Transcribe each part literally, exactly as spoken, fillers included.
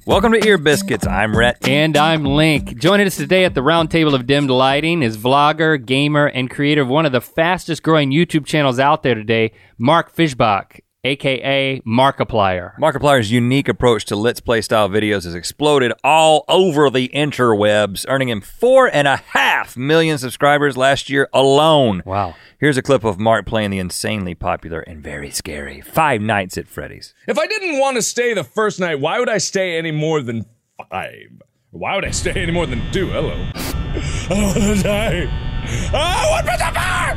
Welcome to Ear Biscuits. I'm Rhett. And I'm Link. Joining us today at the round table of dimmed lighting is vlogger, gamer, and creator of one of the fastest growing YouTube channels out there today, Mark Fischbach, aka Markiplier. Markiplier's unique approach to Let's Play style videos has exploded all over the interwebs, earning him four and a half million subscribers last year alone. Wow. Here's a clip of Mark playing the insanely popular and very scary Five Nights at Freddy's. If I didn't want to stay the first night, why would I stay any more than five? Why would I stay any more than two? Hello. I don't want to die. I want to die!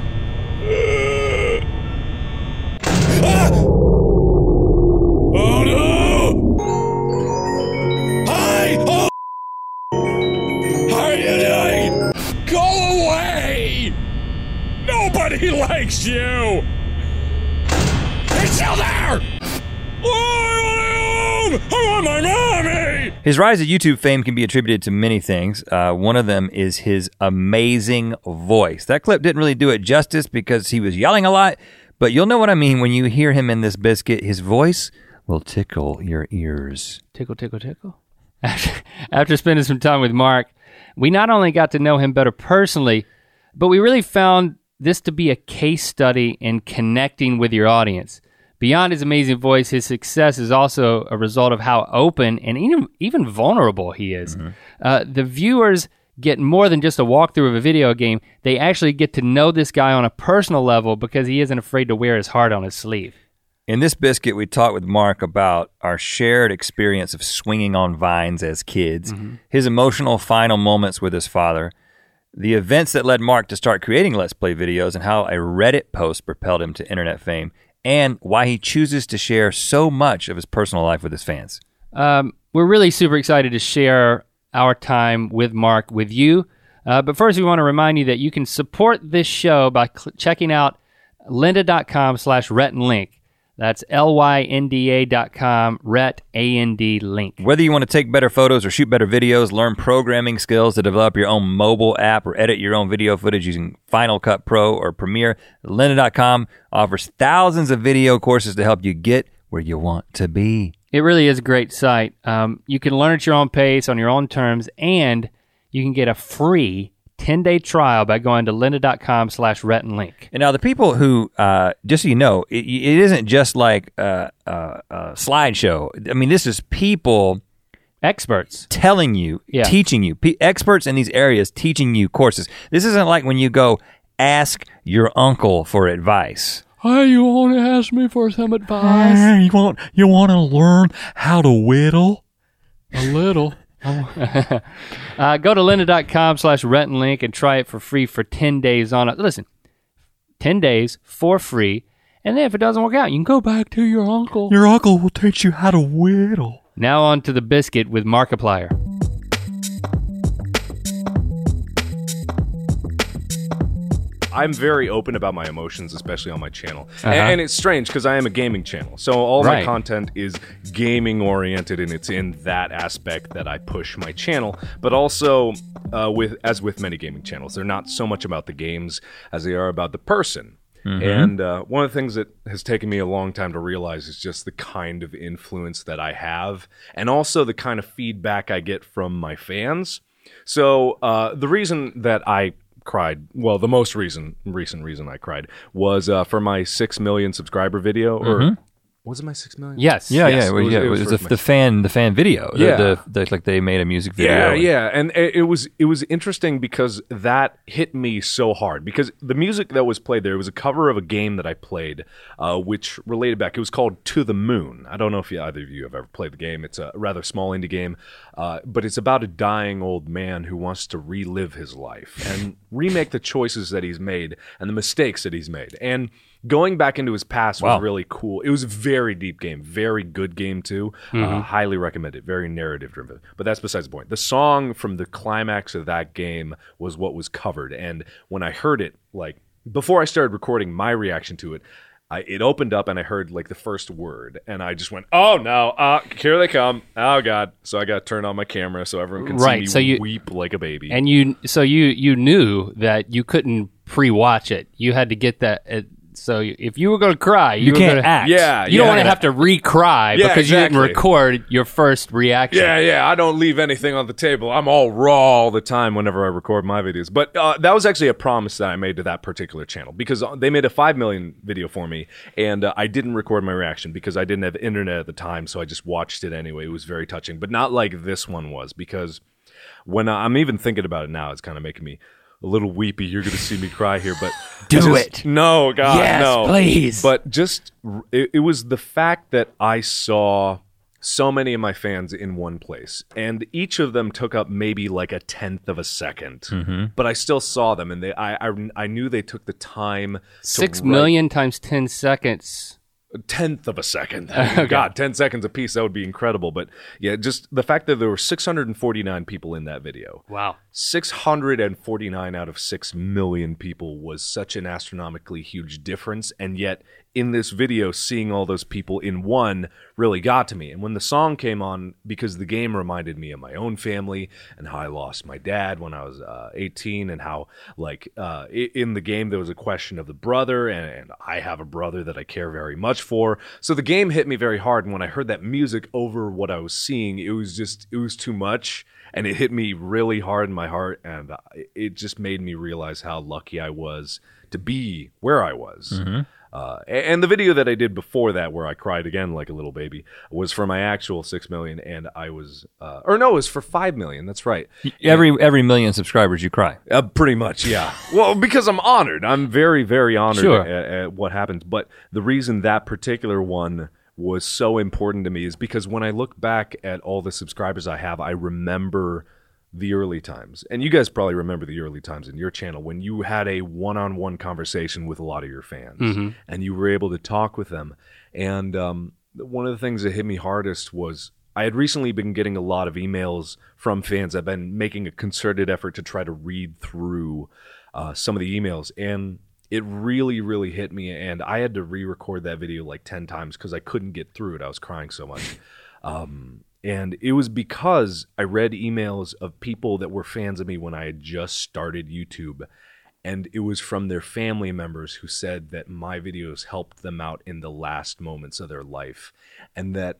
Ah! Oh no! Hi! Oh! How are you doing? Go away! Nobody likes you! He's still there! Oh, I want home! I want my mommy! His rise to YouTube fame can be attributed to many things. Uh, one of them is his amazing voice. That clip didn't really do it justice because he was yelling a lot, but you'll know what I mean when you hear him in this biscuit. His voice will tickle your ears. Tickle, tickle, tickle. After, after spending some time with Mark, we not only got to know him better personally, but we really found this to be a case study in connecting with your audience. Beyond his amazing voice, his success is also a result of how open and even, even vulnerable he is. Mm-hmm. Uh, the viewers get more than just a walkthrough of a video game. They actually get to know this guy on a personal level because he isn't afraid to wear his heart on his sleeve. In this biscuit, we talked with Mark about our shared experience of swinging on vines as kids, mm-hmm. his emotional final moments with his father, the events that led Mark to start creating Let's Play videos, and how a Reddit post propelled him to internet fame, and why he chooses to share so much of his personal life with his fans. Um, we're really super excited to share our time with Mark with you. Uh, but first, we want to remind you that you can support this show by cl- checking out lynda.com slash Rhett and Link. That's L Y N D A dot com, Rhett, A N D, Link. Whether you want to take better photos or shoot better videos, learn programming skills to develop your own mobile app, or edit your own video footage using Final Cut Pro or Premiere, lynda dot com offers thousands of video courses to help you get where you want to be. It really is a great site. Um, you can learn at your own pace, on your own terms, and you can get a free ten-day trial by going to lynda.com slash Rhett and Link. And now the people who, uh, just so you know, it, it isn't just like a, a, a slideshow. I mean, this is people... Experts. Telling you, yeah. teaching you. P- experts in these areas teaching you courses. This isn't like when you go ask your uncle for advice. Hey, you want to ask me for some advice? Hey, you want, you want to learn how to whittle? A little. uh, go to lynda.com slash Rhett and Link and try it for free for ten days on it. Listen, ten days for free, and then if it doesn't work out, you can go back to your uncle. Your uncle will teach you how to whittle. Now on to the biscuit with Markiplier. I'm very open about my emotions, especially on my channel. Uh-huh. And, and it's strange because I am a gaming channel. So all right. my content is gaming oriented, and it's in that aspect that I push my channel. But also, uh, with as with many gaming channels, they're not so much about the games as they are about the person. Mm-hmm. And uh, one of the things that has taken me a long time to realize is just the kind of influence that I have, and also the kind of feedback I get from my fans. So uh, the reason that I cried, well, the most reason, recent reason I cried was uh, for my six million subscriber video, or mm-hmm. was it my six million? Yes. Yeah, yes. yeah, it was, yeah. It was, it was the, the fan, the fan video. Yeah, the, the, the, like they made a music video. Yeah, and, yeah, and it, it was it was interesting because that hit me so hard because the music that was played there was a cover of a game that I played, uh, which related back. It was called To the Moon. I don't know if you, either of you have ever played the game. It's a rather small indie game, uh, but it's about a dying old man who wants to relive his life and remake the choices that he's made and the mistakes that he's made. And going back into his past wow. was really cool. It was a very deep game, very good game too. Mm-hmm. Uh, highly recommend it. Very narrative driven. But that's besides the point. The song from the climax of that game was what was covered. And when I heard it, like before I started recording my reaction to it, I, it opened up and I heard like the first word, and I just went, "Oh no! Uh, here they come! Oh god!" So I got to turn on my camera so everyone can right, see me so you, weep like a baby. And you, so you, you knew that you couldn't pre-watch it. You had to get that. Uh, So if you were going to cry, you, You were can't gonna, act. Yeah, You don't yeah. want to have to re-cry Yeah, because you didn't exactly. record your first reaction. Yeah, yeah. I don't leave anything on the table. I'm all raw all the time whenever I record my videos. But uh, that was actually a promise that I made to that particular channel because they made a five million video for me, and uh, I didn't record my reaction because I didn't have internet at the time, so I just watched it anyway. It was very touching, but not like this one was because when I, I'm even thinking about it now, it's kind of making me a little weepy. You're going to see me cry here, but Do just- it. No, God, Yes, no, please. But just it, it was the fact that I saw so many of my fans in one place, and each of them took up maybe like a tenth of a second. But I still saw them, and they I I, I knew they took the time. Six to write- million times ten seconds. a tenth of a second. I mean, God, ten seconds a piece, that would be incredible. But yeah, just the fact that there were six hundred forty-nine people in that video. Wow. six hundred forty-nine out of six million people was such an astronomically huge difference. And yet, in this video, seeing all those people in one really got to me. And when the song came on, because the game reminded me of my own family and how I lost my dad when I was uh, eighteen, and how, like, uh, i- in the game, there was a question of the brother, and, and I have a brother that I care very much for. So the game hit me very hard. And when I heard that music over what I was seeing, it was just, it was too much. And it hit me really hard in my heart, and it just made me realize how lucky I was to be where I was. Uh, and the video that I did before that, where I cried again like a little baby, was for my actual six million, and I was, uh, or no, it was for five million. That's right. Every every million subscribers, you cry. Uh, pretty much, yeah. Well, because I'm honored. I'm very, very honored Sure. at, at what happens. But the reason that particular one was so important to me is because when I look back at all the subscribers I have, I remember the early times. And you guys probably remember the early times in your channel when you had a one-on-one conversation with a lot of your fans and you were able to talk with them. And um, one of the things that hit me hardest was I had recently been getting a lot of emails from fans. I've been making a concerted effort to try to read through uh, some of the emails, and it really, really hit me. And I had to re-record that video like ten times because I couldn't get through it. I was crying so much. Um, and it was because I read emails of people that were fans of me when I had just started YouTube. And it was from their family members who said that my videos helped them out in the last moments of their life. And that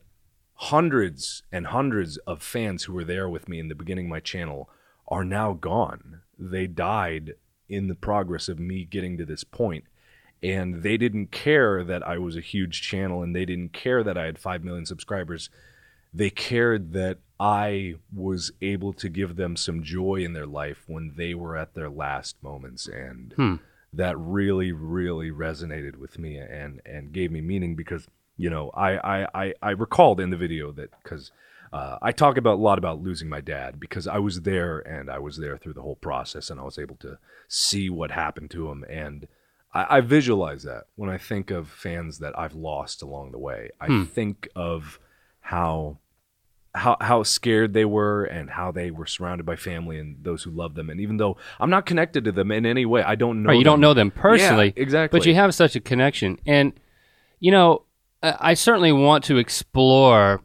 hundreds and hundreds of fans who were there with me in the beginning of my channel are now gone. They died in the progress of me getting to this point. And they didn't care that I was a huge channel, and they didn't care that I had five million subscribers. They cared that I was able to give them some joy in their life when they were at their last moments. And Hmm. that really, really resonated with me and, and gave me meaning because, you know, I, I, I, I recalled in the video that because uh, I talk about a lot about losing my dad because I was there and I was there through the whole process and I was able to see what happened to him. And I, I visualize that when I think of fans that I've lost along the way. I Hmm. think of how how how scared they were and how they were surrounded by family and those who love them. And even though I'm not connected to them in any way, I don't know Right, you them. don't know them personally. Yeah, exactly. But you have such a connection. And, you know, I I certainly want to explore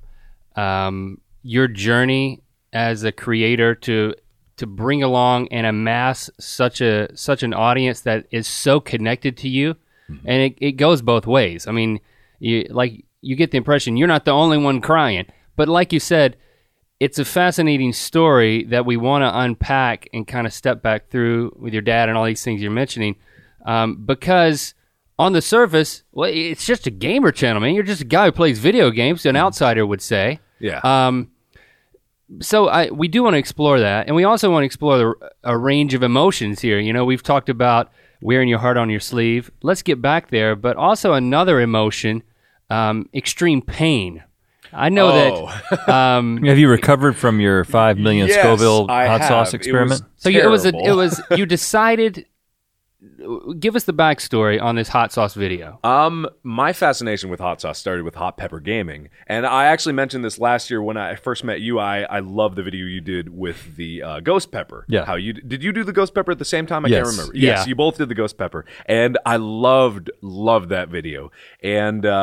um, your journey as a creator to to bring along and amass such a such an audience that is so connected to you. Mm-hmm. And it, it goes both ways. I mean, you, like you get the impression you're not the only one crying. But like you said, it's a fascinating story that we want to unpack and kind of step back through with your dad and all these things you're mentioning. Um, because on the surface, well, it's just a gamer channel, man. You're just a guy who plays video games, an outsider would say. Yeah. Um, so I, we do want to explore that. And we also want to explore the, a range of emotions here. You know, we've talked about wearing your heart on your sleeve. Let's get back there. But also another emotion, um, extreme pain. I know Oh. that. Um, Have you recovered from your five million Yes, Scoville I hot have. sauce It was experiment? so you, it was a, terrible. it was you decided. Give us the backstory on this hot sauce video. Um, my fascination with hot sauce started with Hot Pepper Gaming, and I actually mentioned this last year when I first met you. I I love the video you did with the uh, ghost pepper. Yeah. How you did you do the ghost pepper at the same time? I Yes. can't remember. Yeah. Yes, you both did the ghost pepper, and I loved loved that video. And uh,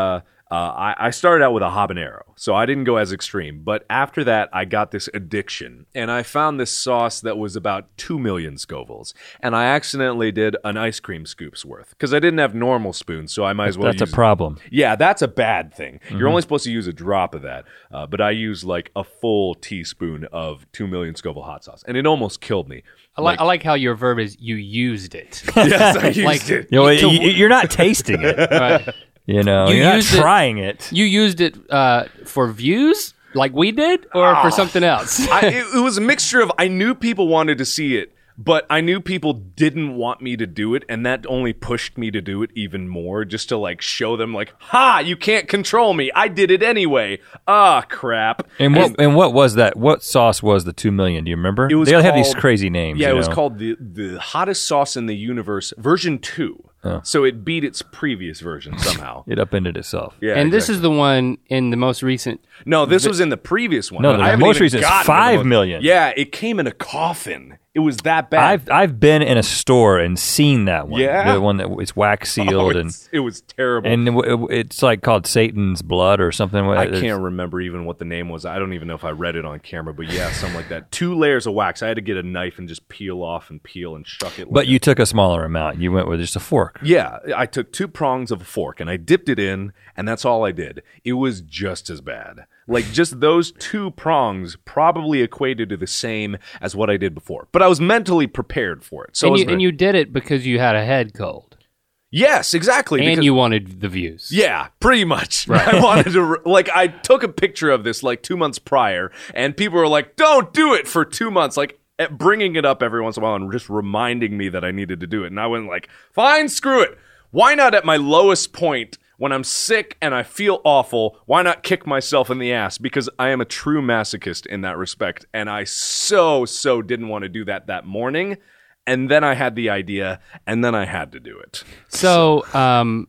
uh, I, I started out with a habanero, so I didn't go as extreme. But after that, I got this addiction, and I found this sauce that was about two million Scovilles, and I accidentally did an ice cream scoop's worth because I didn't have normal spoons, so I might as well. That's use a problem. Yeah, that's a bad thing. Mm-hmm. You're only supposed to use a drop of that, uh, but I used like a full teaspoon of two million Scoville hot sauce, and it almost killed me. I like, I like how your verb is you used it. Yes, I used Like- it. You know, So- you, you're not tasting it. Right. You know, You you are not used it- trying it. You used it uh, for views, like we did, or for something else? I, it, it was a mixture of I knew people wanted to see it, but I knew people didn't want me to do it, and that only pushed me to do it even more, just to like show them like, ha, you can't control me. I did it anyway. Ah, crap. And what and what was that? What sauce was the two million? Do you remember? It was they all have these called- crazy names. Yeah, you it was know? called the the hottest sauce in the universe, version two. Oh. So it beat its previous version somehow. It upended itself. Yeah, and this exactly. is the one in the most recent. No, this was in the previous one. No, but the I haven't most even recent is gotten to the five most- million. Yeah, it came in a coffin. It was that bad. I've I've been in a store and seen that one. Yeah? the one that it's wax sealed Oh, and it's- it was terrible. and it, it- it's like called Satan's blood or something. I It's- can't remember even what the name was. I don't even know if I read it on camera, but yeah, something like that. Two layers of wax. I had to get a knife and just peel off and peel and shuck it. But like you took a smaller amount. You went with just a fork. Yeah, I took two prongs of a fork and I dipped it in, and that's all I did. It was just as bad. Like, just those two prongs probably equated to the same as what I did before. But I was mentally prepared for it. So and, I was you, and you did it because you had a head cold. yes, exactly. And because- you wanted the views. Yeah, pretty much. I wanted to, like, I took a picture of this like two months prior, and people were like, don't do it for two months. Like, at bringing it up every once in a while and just reminding me that I needed to do it. And I went like, fine, screw it. Why not at my lowest point when I'm sick and I feel awful, why not kick myself in the ass? Because I am a true masochist in that respect. And I so, so didn't want to do that that morning. And then I had the idea, and then I had to do it. So, um,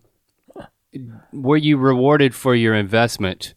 were you rewarded for your investment?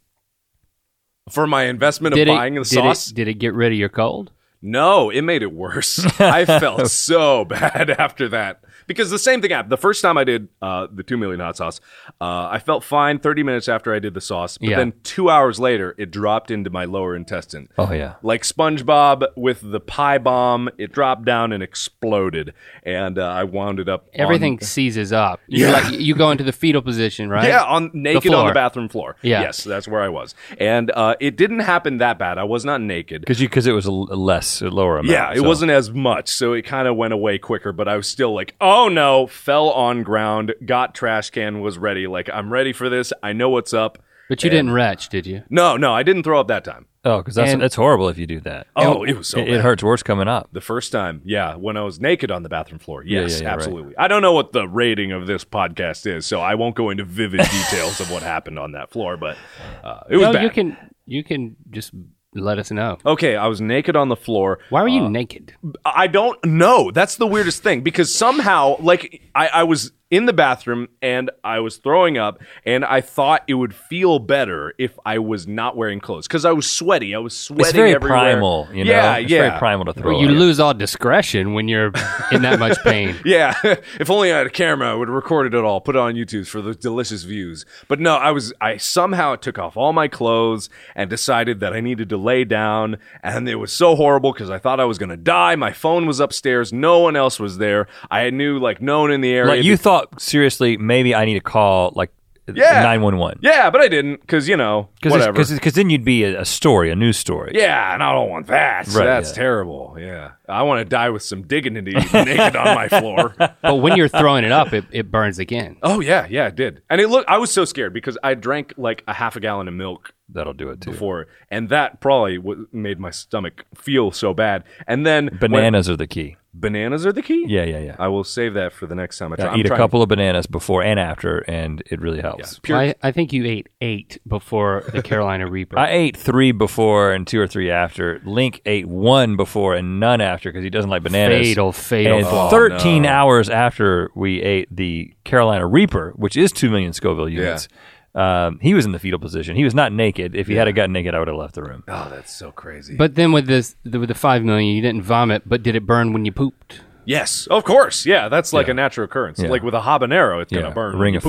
For my investment Did of it, buying the did sauce? It, did it get rid of your cold? No, it made it worse. I felt so bad after that. Because the same thing happened. The first time I did uh, the two million hot sauce, uh, I felt fine thirty minutes after I did the sauce. But Yeah. then two hours later, it dropped into my lower intestine. Oh yeah. Like SpongeBob with the pie bomb, it dropped down and exploded. And uh, I wound it up on- Everything seizes up. You Yeah. like you go into the fetal position, right? Yeah, on naked on floor. the bathroom floor. Yeah. Yes, that's where I was. And uh, it didn't happen that bad. I was not naked. Because you because it was a l- less, a lower amount. Yeah, it so- wasn't as much, so it kind of went away quicker, but I was still like, oh no, fell on ground, got trash can, was ready. Like, I'm ready for this. I know what's up. But you didn't retch, did you? No, no, I didn't throw up that time. Oh, because that's And- that's horrible if you do that. Oh, it was so it, bad. it hurts worse coming up. The first time, yeah, when I was naked on the bathroom floor. Yeah, Yes, yeah, yeah, right. absolutely. I don't know what the rating of this podcast is, so I won't go into vivid details of what happened on that floor, but uh, it was no, bad. you can you can just let us know. Okay, I was naked on the floor. Why were you naked? I don't know. That's the weirdest thing because somehow, like, I, I was in the bathroom and I was throwing up, and I thought it would feel better if I was not wearing clothes because I was sweaty. I was sweating It's very everywhere. primal, you know. Yeah, it's yeah. very primal to throw. Well, you up. lose all discretion when you're in that much pain. Yeah, if only I had a camera, I would have recorded it all, put it on YouTube for the delicious views. But no, I was, I somehow took off all my clothes and decided that I needed to lay down, and it was so horrible because I thought I was going to die. My phone was upstairs. No one else was there. I knew, like, no one in the area. Like you thought seriously, maybe I need to call like Yeah. nine one one. Yeah, but I didn't because, you know, whatever. Because then you'd be a, a story, a news story. Yeah, and I don't want that. Right, That's yeah. terrible. Yeah. I want to die with some dignity naked on my floor. But when you're throwing it up, it, it burns again. Oh, yeah, yeah, it did. And it looked, I was so scared because I drank like a half a gallon of milk That'll do it too. before, and that probably w- made my stomach feel so bad. And then when- Bananas are the key. bananas are the key? Yeah, yeah, yeah. I will save that for the next time I try. Yeah, I'm eat a trying- couple of bananas before and after, and it really helps. Pure- I, I think you ate eight before the Carolina Reaper. I ate three before and two or three after. Link ate one before and none after because he doesn't like bananas. Fatal, fatal And flaw. thirteen no. hours after we ate the Carolina Reaper, which is two million Scoville units, um, he was in the fetal position. He was not naked. If he had gotten naked, I would have left the room. Oh, that's so crazy. But then with this, the, with the five million, you didn't vomit, but did it burn when you pooped? yes, of course. Yeah, that's like Yeah. a natural occurrence. Yeah. Like with a habanero, it's Yeah, going to burn. when Ring you of poop. Fire.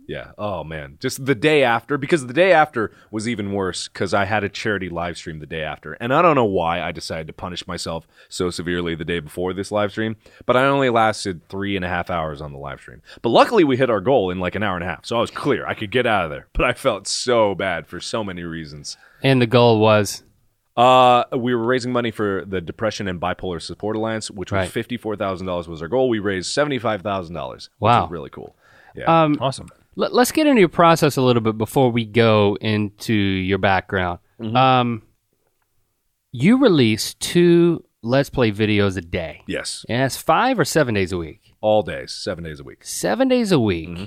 Yeah. Oh, man. Just the day after, because the day after was even worse because I had a charity live stream the day after. And I don't know why I decided to punish myself so severely the day before this live stream, but I only lasted three and a half hours on the live stream. But luckily we hit our goal in like an hour and a half, so I was clear. I could get out of there. But I felt so bad for so many reasons. And the goal was? Uh, we were raising money for the Depression and Bipolar Support Alliance, which was Right. fifty-four thousand dollars was our goal. We raised seventy-five thousand dollars, which Wow. was really cool. Yeah. Um, Awesome. Let, let's get into your process a little bit before we go into your background. Mm-hmm. Um, you release two Let's Play videos a day. Yes. And that's five or seven days a week? All days, seven days a week. Seven days a week. Mm-hmm.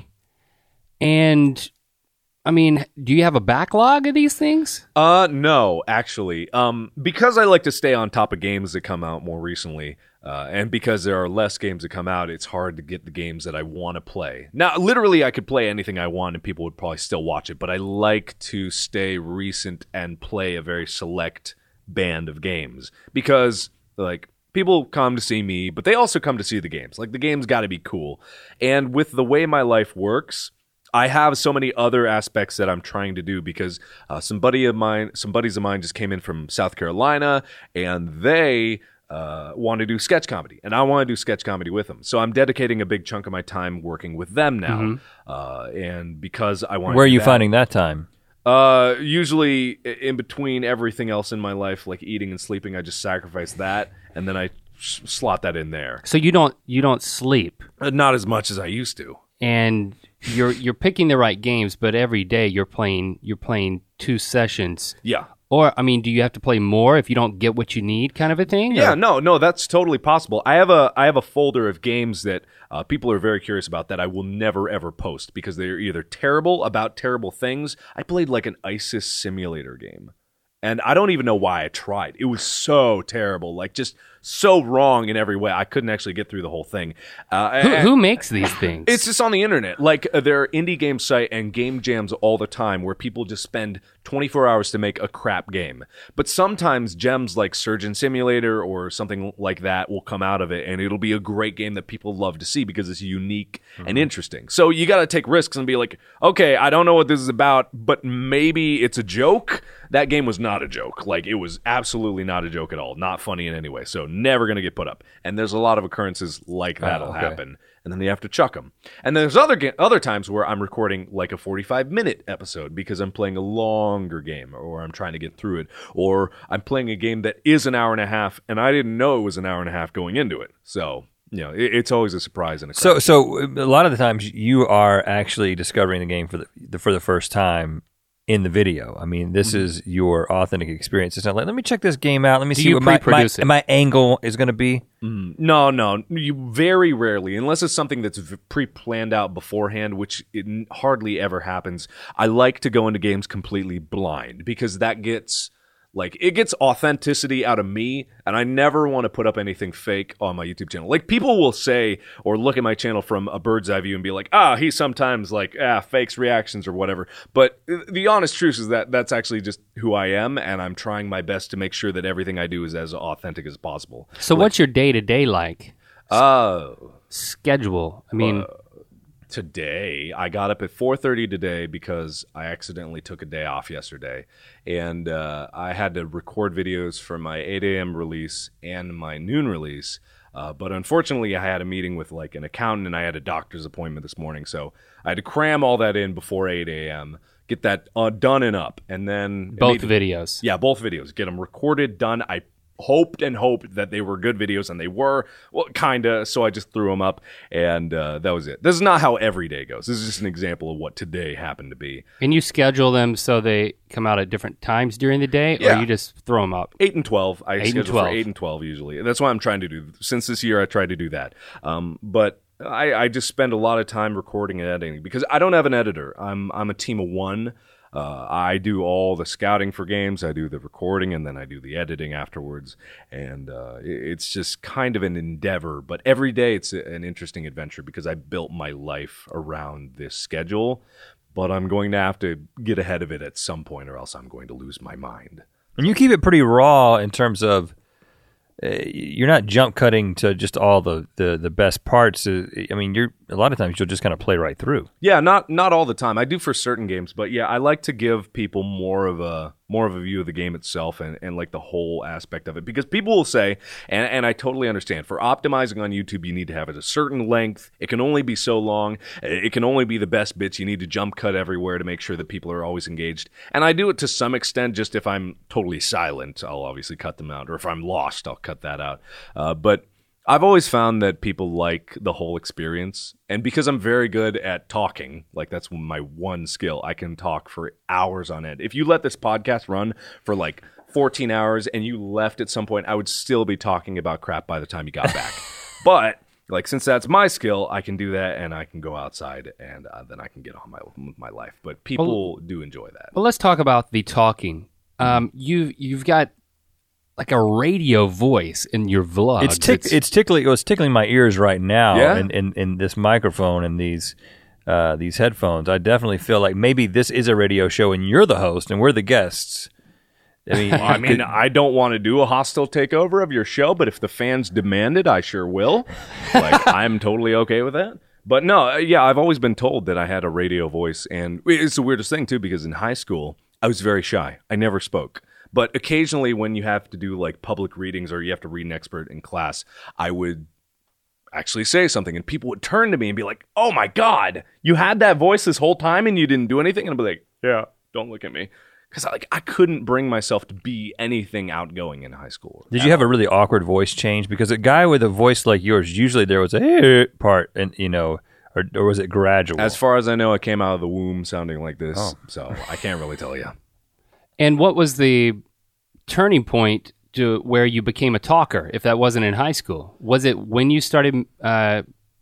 And, I mean, do you have a backlog of these things? Uh, no, actually. Um, because I like to stay on top of games that come out more recently, uh, and because there are less games that come out, it's hard to get the games that I want to play. Now, literally, I could play anything I want and people would probably still watch it, but I like to stay recent and play a very select band of games because, like, people come to see me, but they also come to see the games. Like, the game's got to be cool. And with the way my life works, I have so many other aspects that I'm trying to do because uh, some buddy of mine, some buddies of mine just came in from South Carolina, and they uh, want to do sketch comedy, and I want to do sketch comedy with them. So I'm dedicating a big chunk of my time working with them now, Mhm. uh, and because I want. Where are to do you that, finding that time? Uh, usually i- in between everything else in my life, like eating and sleeping, I just sacrifice that, and then I s- slot that in there. So you don't you don't sleep, Uh, Not as much as I used to. and you're you're picking the right games, but every day you're playing you're playing two sessions. Yeah. Or, I mean, do you have to play more if you don't get what you need, kind of a thing? Yeah, Or- no, no, that's totally possible. I have a I have a folder of games that uh, people are very curious about that I will never ever post because they're either terrible about terrible things. I played like an ISIS simulator game, and I don't even know why I tried. It was so terrible, like just so wrong in every way. I couldn't actually get through the whole thing. Uh, Who, and- who makes these things? It's just on the internet. Like, uh, there are indie game site and game jams all the time where people just spend twenty-four hours to make a crap game. But sometimes gems like Surgeon Simulator or something like that will come out of it, and it'll be a great game that people love to see because it's unique and interesting. So you got to take risks and be like, okay, I don't know what this is about, but maybe it's a joke. That game was not a joke. Like, it was absolutely not a joke at all. Not funny in any way. So never going to get put up. And there's a lot of occurrences like that'll okay. happen. And then you have to chuck them. And there's other ga- other times where I'm recording like a forty-five minute episode because I'm playing a longer game or I'm trying to get through it. Or I'm playing a game that is an hour and a half and I didn't know it was an hour and a half going into it. So, you know, it, it's always a surprise and a So, crap. so a lot of the times you are actually discovering the game for the, the for the first time in the video. I mean, this Mm-hmm. is your authentic experience. It's not like, let me check this game out. Let me Do see you what my, my, pre-produce it? my angle is going to be. No, no. You very rarely, unless it's something that's v- pre-planned out beforehand, which it n- hardly ever happens. I like to go into games completely blind because that gets like it gets authenticity out of me, and I never want to put up anything fake on my YouTube channel. Like people will say or look at my channel from a bird's eye view and be like, "Ah, he sometimes like ah fakes reactions or whatever." But the honest truth is that that's actually just who I am, and I'm trying my best to make sure that everything I do is as authentic as possible. So what's your day-to-day like? Oh. Schedule. I mean, Today, I got up at four thirty today because I accidentally took a day off yesterday, and uh, I had to record videos for my eight a.m. release and my noon release. Uh, but unfortunately, I had a meeting with like an accountant, and I had a doctor's appointment this morning, so I had to cram all that in before eight a.m. Get that uh, done and up, and then both immediately- videos. Yeah, both videos. Get them recorded, done. I hoped and hoped that they were good videos, and they were. Well, kinda. So I just threw them up, and uh, that was it. This is not how every day goes. This is just an example of what today happened to be. And you schedule them so they come out at different times during the day, Yeah. or you just throw them up? Eight and twelve. I and schedule twelve. for eight and twelve usually. That's what I'm trying to do. Since this year, I tried to do that. Um, but I, I just spend a lot of time recording and editing because I don't have an editor. I'm I'm a team of one. Uh, I do all the scouting for games. I do the recording, and then I do the editing afterwards. And uh, it- it's just kind of an endeavor. But every day, it's a- an interesting adventure because I built my life around this schedule. But I'm going to have to get ahead of it at some point, or else I'm going to lose my mind. And you keep it pretty raw in terms of uh, you're not jump cutting to just all the, the, the best parts. Uh, I mean, you're a lot of times you'll just kind of play right through. Yeah, not not all the time. I do for certain games, but yeah, I like to give people more of a more of a view of the game itself and, and like the whole aspect of it. Because people will say, and, and I totally understand, for optimizing on YouTube, you need to have it a certain length. It can only be so long. It can only be the best bits. You need to jump cut everywhere to make sure that people are always engaged. And I do it to some extent, just if I'm totally silent, I'll obviously cut them out. Or if I'm lost, I'll cut that out. Uh, but I've always found that people like the whole experience. And because I'm very good at talking, like that's my one skill, I can talk for hours on end. If you let this podcast run for like fourteen hours and you left at some point, I would still be talking about crap by the time you got back. But like, since that's my skill, I can do that and I can go outside and uh, then I can get on my, my life. But people well, do enjoy that. Well, let's talk about the talking. Um, you, you've got like a radio voice in your vlog. It's, tick- it's, it's tickling. It was tickling my ears right now. Yeah? in, in, in this microphone and these uh, these headphones. I definitely feel like maybe this is a radio show and you're the host and we're the guests. I mean, well, I mean, I don't want to do a hostile takeover of your show, but if the fans demand it, I sure will. Like, I'm totally okay with that. But no, yeah, I've always been told that I had a radio voice, and it's the weirdest thing too, because in high school I was very shy. I never spoke. But occasionally when you have to do like public readings or you have to read an expert in class, I would actually say something and people would turn to me and be like, oh my God, you had that voice this whole time and you didn't do anything? And I'd be like, yeah, don't look at me. Because I, like, I couldn't bring myself to be anything outgoing in high school. Did you have a really awkward voice change? Because a guy with a voice like yours, usually there was a hey part, and you know, or, or was it gradual? As far as I know, I came out of the womb sounding like this, oh. so I can't really tell you. And what was the turning point to where you became a talker, if that wasn't in high school? Was it when you started uh,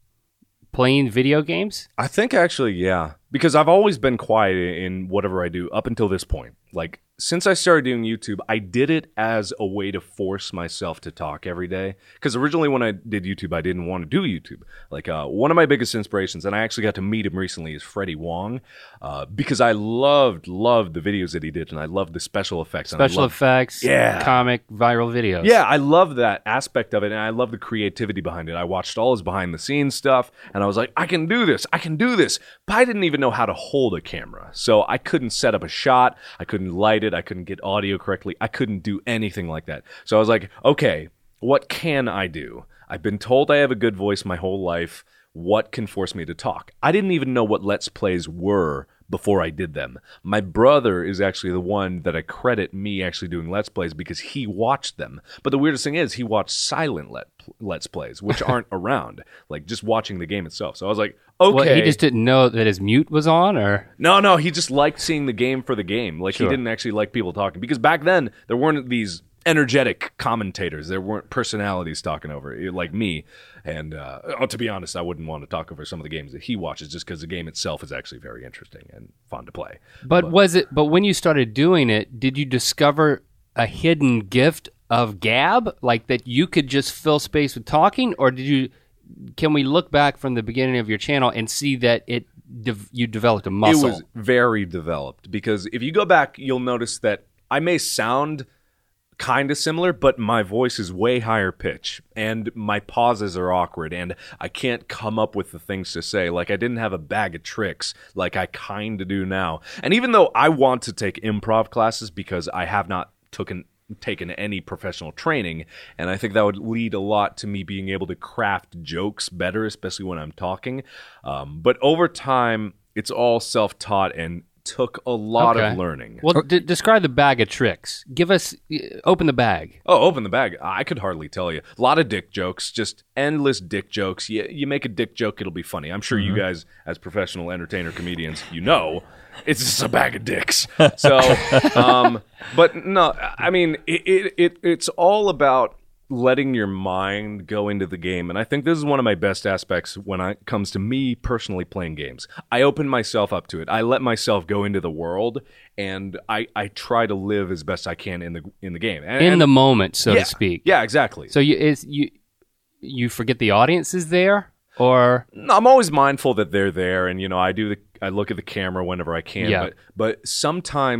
playing video games? I think actually, yeah. Because I've always been quiet in whatever I do up until this point. Like, since I started doing YouTube, I did it as a way to force myself to talk every day. Because originally when I did YouTube, I didn't want to do YouTube. Like, uh, one of my biggest inspirations, and I actually got to meet him recently, is Freddie Wong. Uh, because I loved, loved the videos that he did, and I loved the special effects. Special and I loved, effects, yeah. comic, viral videos. Yeah, I love that aspect of it, and I love the creativity behind it. I watched all his behind-the-scenes stuff, and I was like, I can do this, I can do this. But I didn't even know how to hold a camera. So I couldn't set up a shot, I couldn't light it, I couldn't get audio correctly, I couldn't do anything like that. So I was like, okay, what can I do? I've been told I have a good voice my whole life. What can force me to talk? I didn't even know what Let's Plays were before I did them. My brother is actually the one that I credit me actually doing Let's Plays because he watched them. But the weirdest thing is he watched silent let, Let's Plays, which aren't around, like just watching the game itself. So I was like, okay. Well, he just didn't know that his mute was on, or? No, no, he just liked seeing the game for the game. Like, Sure. he didn't actually like people talking. Because back then, there weren't these energetic commentators. There weren't personalities talking over it, like me. And uh, oh, to be honest, I wouldn't want to talk over some of the games that he watches just because the game itself is actually very interesting and fun to play. But, But- was it? But when you started doing it, did you discover a hidden gift of gab, like that you could just fill space with talking, or did you? Can we look back from the beginning of your channel and see that it de- you developed a muscle? It was very developed because if you go back, you'll notice that I may sound kind of similar, but my voice is way higher pitch and my pauses are awkward and I can't come up with the things to say. Like, I didn't have a bag of tricks like I kind of do now. And even though I want to take improv classes because I have not taken taken any professional training, and I think that would lead a lot to me being able to craft jokes better, especially when I'm talking. Um, but over time, it's all self-taught and took a lot Okay. of learning. Well, d- describe the bag of tricks. Give us, uh, open the bag. Oh, open the bag. I could hardly tell you. A lot of dick jokes, just endless dick jokes. You, you make a dick joke, it'll be funny. I'm sure you guys, as professional entertainer comedians, you know it's just a bag of dicks. So, um, but no, I mean, it, it, it it's all about letting your mind go into the game. And I think this is one of my best aspects when it comes to me personally playing games. I open myself up to it. I let myself go into the world, and I, I try to live as best I can in the in the game. And, In and- the moment, so yeah, to speak. Yeah, exactly. So you is you you forget the audience is there, or I'm always mindful that they're there, and you know, I do the I look at the camera whenever I can. Yeah. But but sometimes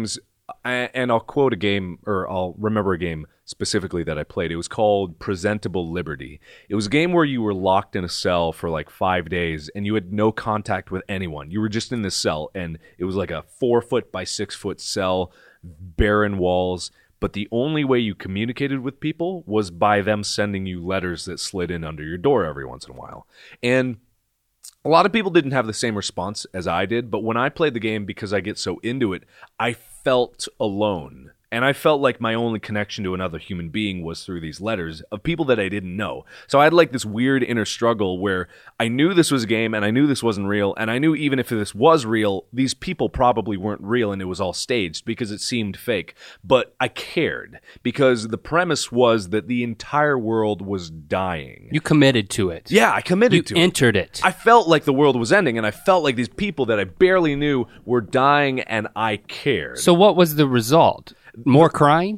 and I'll quote a game, or I'll remember a game specifically that I played. It was called Presentable Liberty. It was a game where you were locked in a cell for like five days and you had no contact with anyone. You were just in this cell, and it was like a four foot by six foot cell, barren walls. But the only way you communicated with people was by them sending you letters that slid in under your door every once in a while. And a lot of people didn't have the same response as I did, but when I played the game, because I get so into it, I felt alone. And I felt like my only connection to another human being was through these letters of people that I didn't know. So I had like this weird inner struggle where I knew this was a game and I knew this wasn't real. And I knew even if this was real, these people probably weren't real and it was all staged because it seemed fake. But I cared because the premise was that the entire world was dying. You committed to it. Yeah, I committed you to it. You entered it. I felt like the world was ending, and I felt like these people that I barely knew were dying, and I cared. So what was the result? More crying?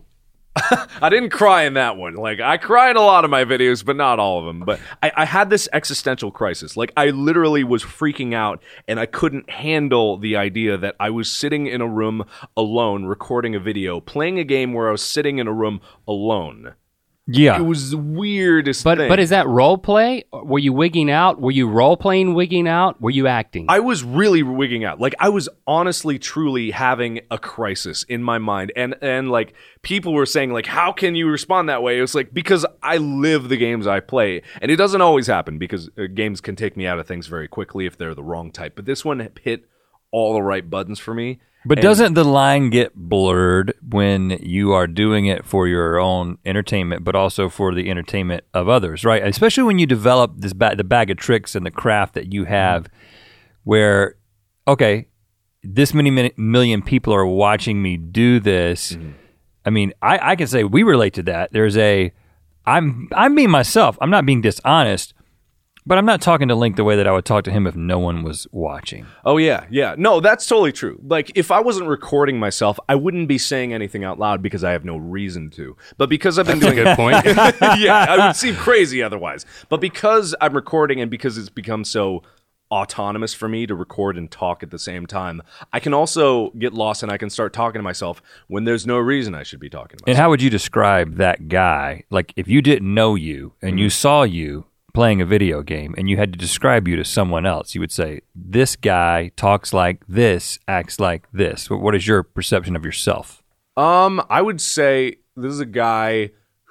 I didn't cry in that one. Like, I cry in a lot of my videos, but not all of them. But I, I had this existential crisis. Like, I literally was freaking out, and I couldn't handle the idea that I was sitting in a room alone, recording a video, playing a game where I was sitting in a room alone. Yeah. It was the weirdest but, thing. But is that role play? Were you wigging out? Were you role playing wigging out? Were you acting? I was really wigging out. Like, I was honestly, truly having a crisis in my mind. And, and like, people were saying, like, how can you respond that way? It was like, because I live the games I play. And it doesn't always happen because uh, games can take me out of things very quickly if they're the wrong type. But this one hit all the right buttons for me. But and doesn't the line get blurred when you are doing it for your own entertainment, but also for the entertainment of others, right? Especially when you develop this ba- the bag of tricks and the craft that you have, mm-hmm. where, okay, this many min- million people are watching me do this. Mm-hmm. I mean, I, I can say we relate to that. There's a, I'm I'm being myself. I'm not being dishonest. But I'm not talking to Link the way that I would talk to him if no one was watching. Oh, yeah, yeah. No, that's totally true. Like, if I wasn't recording myself, I wouldn't be saying anything out loud because I have no reason to. But because I've been that's doing a good point. Yeah, I would seem crazy otherwise. But because I'm recording and because it's become so autonomous for me to record and talk at the same time, I can also get lost and I can start talking to myself when there's no reason I should be talking to myself. And how would you describe that guy? Like, if you didn't know you and mm-hmm. you saw you playing a video game and you had to describe you to someone else, you would say, this guy talks like this, acts like this. What is your perception of yourself? Um, I would say this is a guy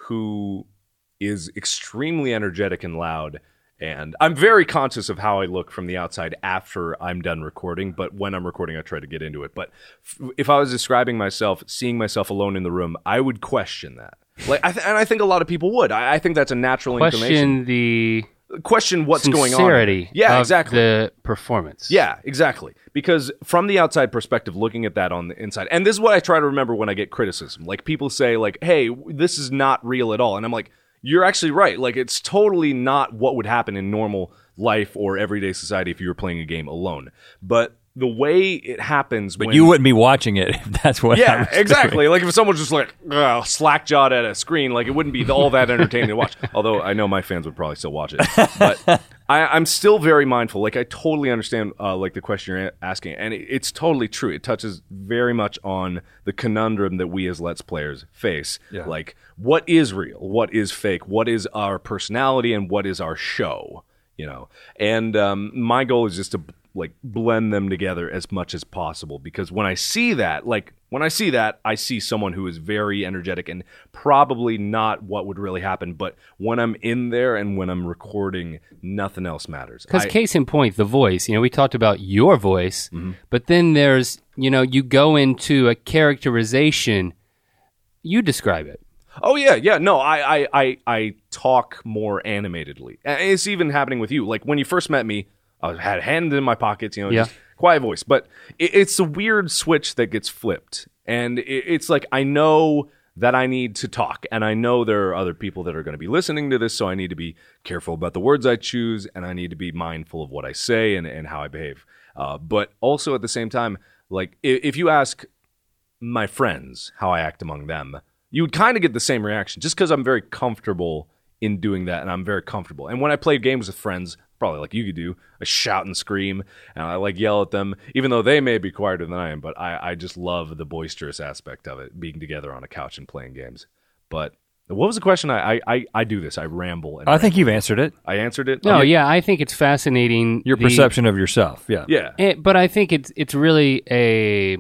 who is extremely energetic and loud, and I'm very conscious of how I look from the outside after I'm done recording, but when I'm recording, I try to get into it. But f- if I was describing myself, seeing myself alone in the room, I would question that. Like, I th- and I think a lot of people would. I, I think that's a natural question inclination. the question what's going on. Sincerity. Yeah, of exactly. The performance. Yeah, exactly. Because from the outside perspective, looking at that on the inside, and this is what I try to remember when I get criticism. Like, people say, like, "Hey, this is not real at all," and I'm like, "You're actually right. Like, it's totally not what would happen in normal life or everyday society if you were playing a game alone." But the way it happens, but when, you wouldn't be watching it if that's what. Yeah, exactly. Like if someone's just like uh, slack jawed at a screen, like it wouldn't be all that entertaining to watch. Although I know my fans would probably still watch it, but I, I'm still very mindful. Like I totally understand, uh, like the question you're asking, and it, it's totally true. It touches very much on the conundrum that we as Let's Players face. Yeah. Like, what is real? What is fake? What is our personality? And what is our show? You know, and um, my goal is just to like blend them together as much as possible, because when I see that, like when I see that, I see someone who is very energetic and probably not what would really happen. But when I'm in there and when I'm recording, nothing else matters. Because case in point, the voice, you know, we talked about your voice, mm-hmm. but then there's, you know, you go into a characterization, you describe it. Oh yeah, yeah. No, I, I, I, I talk more animatedly. And it's even happening with you. Like when you first met me, I had hands in my pockets, you know, yeah. just quiet voice. But it, it's a weird switch that gets flipped. And it, it's like, I know that I need to talk. And I know there are other people that are going to be listening to this. So I need to be careful about the words I choose. And I need to be mindful of what I say and, and how I behave. Uh, but also at the same time, like if, if you ask my friends how I act among them, you would kind of get the same reaction just because I'm very comfortable in doing that, and I'm very comfortable. And when I play games with friends, probably like you could do. I shout and scream, and I like yell at them, even though they may be quieter than I am. But I, I just love the boisterous aspect of it, being together on a couch and playing games. But what was the question? I I, I do this. I ramble. And I think ramble. you've answered it. I answered it. No, Okay. yeah, I think it's fascinating. Your the- perception of yourself. Yeah. Yeah. It, but I think it's it's really a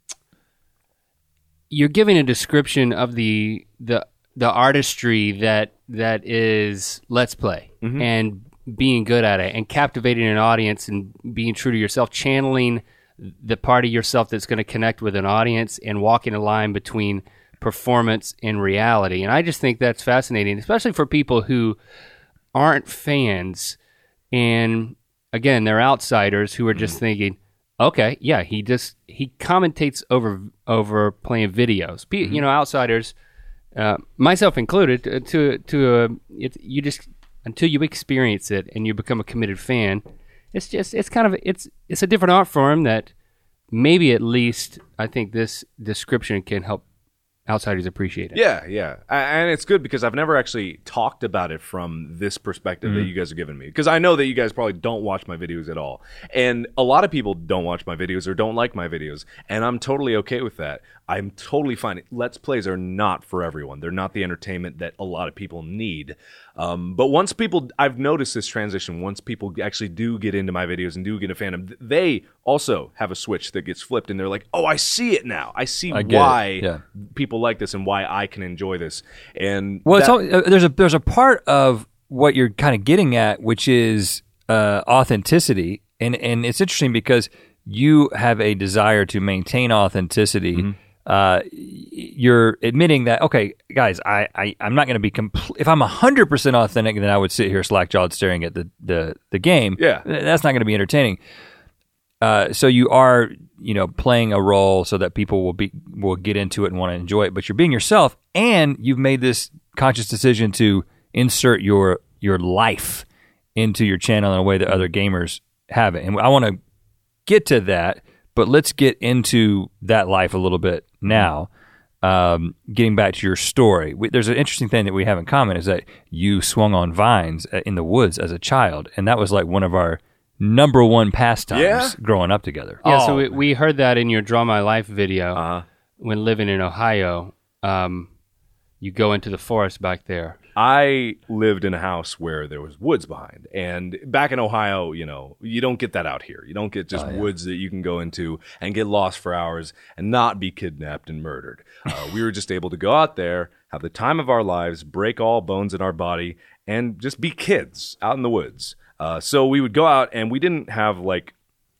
you're giving a description of the the the artistry that that is Let's Play Mm-hmm. and being good at it and captivating an audience and being true to yourself, channeling the part of yourself that's going to connect with an audience and walking a line between performance and reality. And I just think that's fascinating, especially for people who aren't fans and again, they're outsiders who are just Mm-hmm. thinking, okay, yeah, he just he commentates over over playing videos. Pe- Mm-hmm. You know, outsiders, uh, myself included, uh, to to uh, it, you just until you experience it and you become a committed fan, it's just it's kind of it's it's a different art form that maybe at least I think this description can help outsiders appreciate it. Yeah, yeah. A- And it's good because I've never actually talked about it from this perspective that you guys are giving me. Because I know that you guys probably don't watch my videos at all. And a lot of people don't watch my videos or don't like my videos. And I'm totally okay with that. I'm totally fine. Let's Plays are not for everyone. They're not the entertainment that a lot of people need. Um, but once people, I've noticed this transition, once people actually do get into my videos and do get a fandom, they also have a switch that gets flipped and they're like, oh, I see it now. I see I get it. why Yeah. people like this and why I can enjoy this. And Well, that- it's all, uh, there's a there's a part of what you're kind of getting at, which is uh, authenticity, and and it's interesting because you have a desire to maintain authenticity. Mm-hmm. Uh, you're admitting that, okay, guys, I, I I'm not going to be compl- if I'm one hundred percent authentic, then I would sit here slack-jawed staring at the the, the game. Yeah. Th- that's not going to be entertaining. Uh, so you are, you know, playing a role so that people will be will get into it and want to enjoy it. But you're being yourself, and you've made this conscious decision to insert your your life into your channel in a way that other gamers haven't. And I want to get to that, but let's get into that life a little bit now. Um, getting back to your story, we, there's an interesting thing that we have in common is that you swung on vines in the woods as a child, and that was like one of our number one pastimes Yeah? growing up together. Yeah, so Oh, we, we heard that in your Draw My Life video Uh-huh. when living in Ohio. Um, you go into the forest back there. I lived in a house where there was woods behind. And back in Ohio, you know, you don't get that out here. You don't get just woods that you can go into and get lost for hours and not be kidnapped and murdered. Uh, we were just able to go out there, have the time of our lives, break all bones in our body, and just be kids out in the woods. Uh, so we would go out and we didn't have like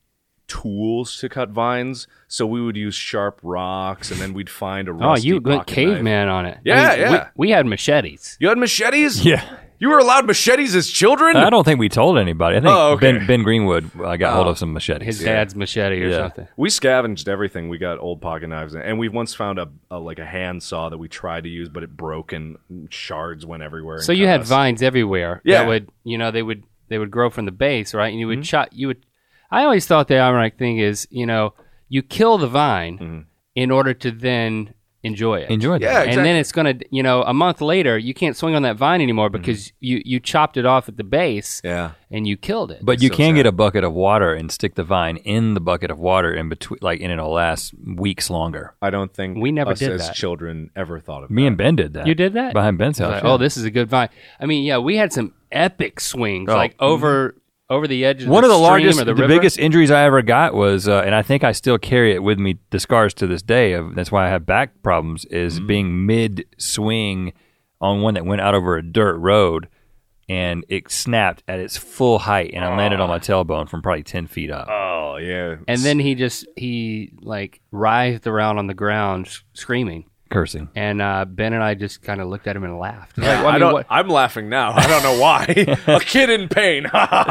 tools to cut vines. So we would use sharp rocks and then we'd find a Oh, rusty you went pocket caveman knife. on it. Yeah, we, yeah. We, we had machetes. You had machetes? Yeah. You were allowed machetes as children? I don't think we told anybody. I think Oh, okay. Ben, Ben Greenwood uh, got hold of some machetes. His dad's machete or Yeah. something. We scavenged everything. We got old pocket knives, and we once found a, a like a hand saw that we tried to use, but it broke and shards went everywhere. and So you cut had us. vines everywhere. Yeah. That would, you know, they would they would grow from the base, right? And you Mm-hmm. would chop. You would. I always thought the ironic thing is, you know, you kill the vine Mm-hmm. in order to then enjoy it. Enjoyed Yeah, that. exactly. And then it's gonna, you know, a month later, you can't swing on that vine anymore because you you chopped it off at the base Yeah, and you killed it. But you so can sad. get a bucket of water and stick the vine in the bucket of water in between, like, and it'll last weeks longer. I don't think We never us did as that. children ever thought of Me that. and Ben did that. You did that? behind Ben's house. Like, yeah. oh, this is a good vine. I mean, yeah, we had some epic swings, Oh. like over over the edge of One the of the stream largest, or the, the, river. biggest injuries I ever got was, uh, and I think I still carry it with me, the scars to this day. Of that's why I have back problems. Is being mid swing on one that went out over a dirt road, and it snapped at its full height, and I landed on my tailbone from probably ten feet up. Oh yeah, And then he just he like writhed around on the ground s- screaming. Cursing. And uh, Ben and I just kind of looked at him and laughed. Like, I, I mean, don't. what- I'm laughing now. I don't know why. A kid in pain.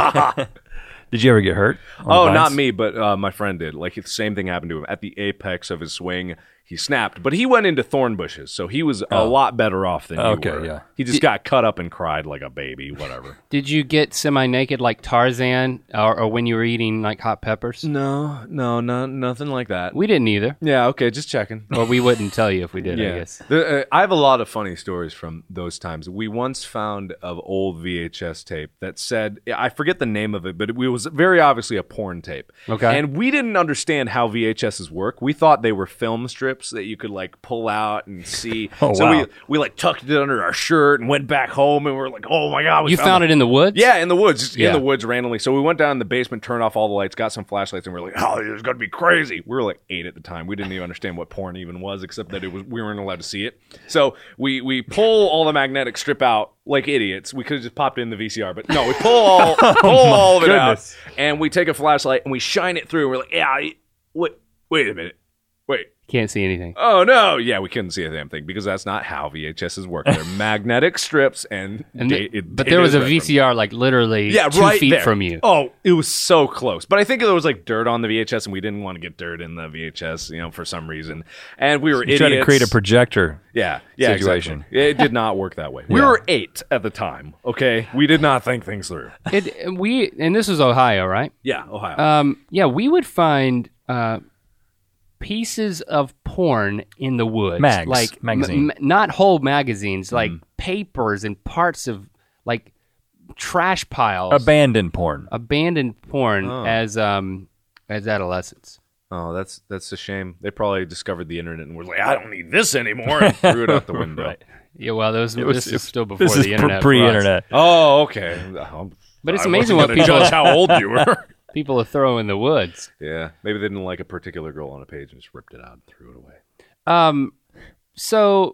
Did you ever get hurt? on Oh, vines? not me, but uh, my friend did. Like the same thing happened to him at the apex of his swing. he snapped. But he went into thorn bushes, so he was a Oh. lot better off than Okay, you were. yeah. He just got cut up and cried like a baby, whatever. Did you get semi-naked like Tarzan, or, or when you were eating like hot peppers? no, no, no, nothing like that. We didn't either, Yeah, okay, just checking. or we wouldn't tell you if we did. I guess. The, uh, I have a lot of funny stories from those times. We once found an old V H S tape that said, I forget the name of it, but it was very obviously a porn tape. Okay. And we didn't understand how V H Ses work. We thought they were film strips that you could like pull out and see. Oh, so wow. we, we like tucked it under our shirt and went back home and we were like, oh my God. We You found it in the woods? Yeah, in the woods, just Yeah. in the woods randomly. So we went down in the basement, turned off all the lights, got some flashlights, and we were like, "Oh, this is gonna be crazy." We were like eight at the time. We didn't even understand what porn even was, except that it was we weren't allowed to see it. So we we pull all the magnetic strip out like idiots. We could have just popped it in the V C R, but no, we pull all pull all of it goodness. out, and we take a flashlight and we shine it through. And we're like, "Yeah, wait, wait a minute, wait." Can't see anything. Oh no! Yeah, we couldn't see a damn thing because that's not how V H Ses work. They're magnetic strips, and, And da- the- it- but it there was is a right V from- C R like literally yeah, two right feet there. from you. Oh, it was so close. But I think there was like dirt on the V H S, and we didn't want to get dirt in the V H S, you know, for some reason. And we were You idiots. try to create a projector. yeah, yeah, situation. Exactly. It did not work that way. We Yeah. were eight at the time. Okay, we did not think things through. It we and this was Ohio, right? Yeah, Ohio. Um, yeah, we would find uh, pieces of porn in the woods, Mags, like magazine. m- not whole magazines, like papers and parts of like trash piles, Abandoned porn. abandoned porn Oh. as um as adolescents. oh, that's that's a shame. They probably discovered the internet and were like, "I don't need this anymore," and threw it out the window. Right. Yeah, well, those was- this is still before This is the internet, pre- for us. pre-internet. Oh, okay. Um, But it's I amazing wasn't what gonna people- judge how old you were. People are throwing in the woods. Yeah, maybe they didn't like a particular girl on a page and just ripped it out and threw it away. Um, so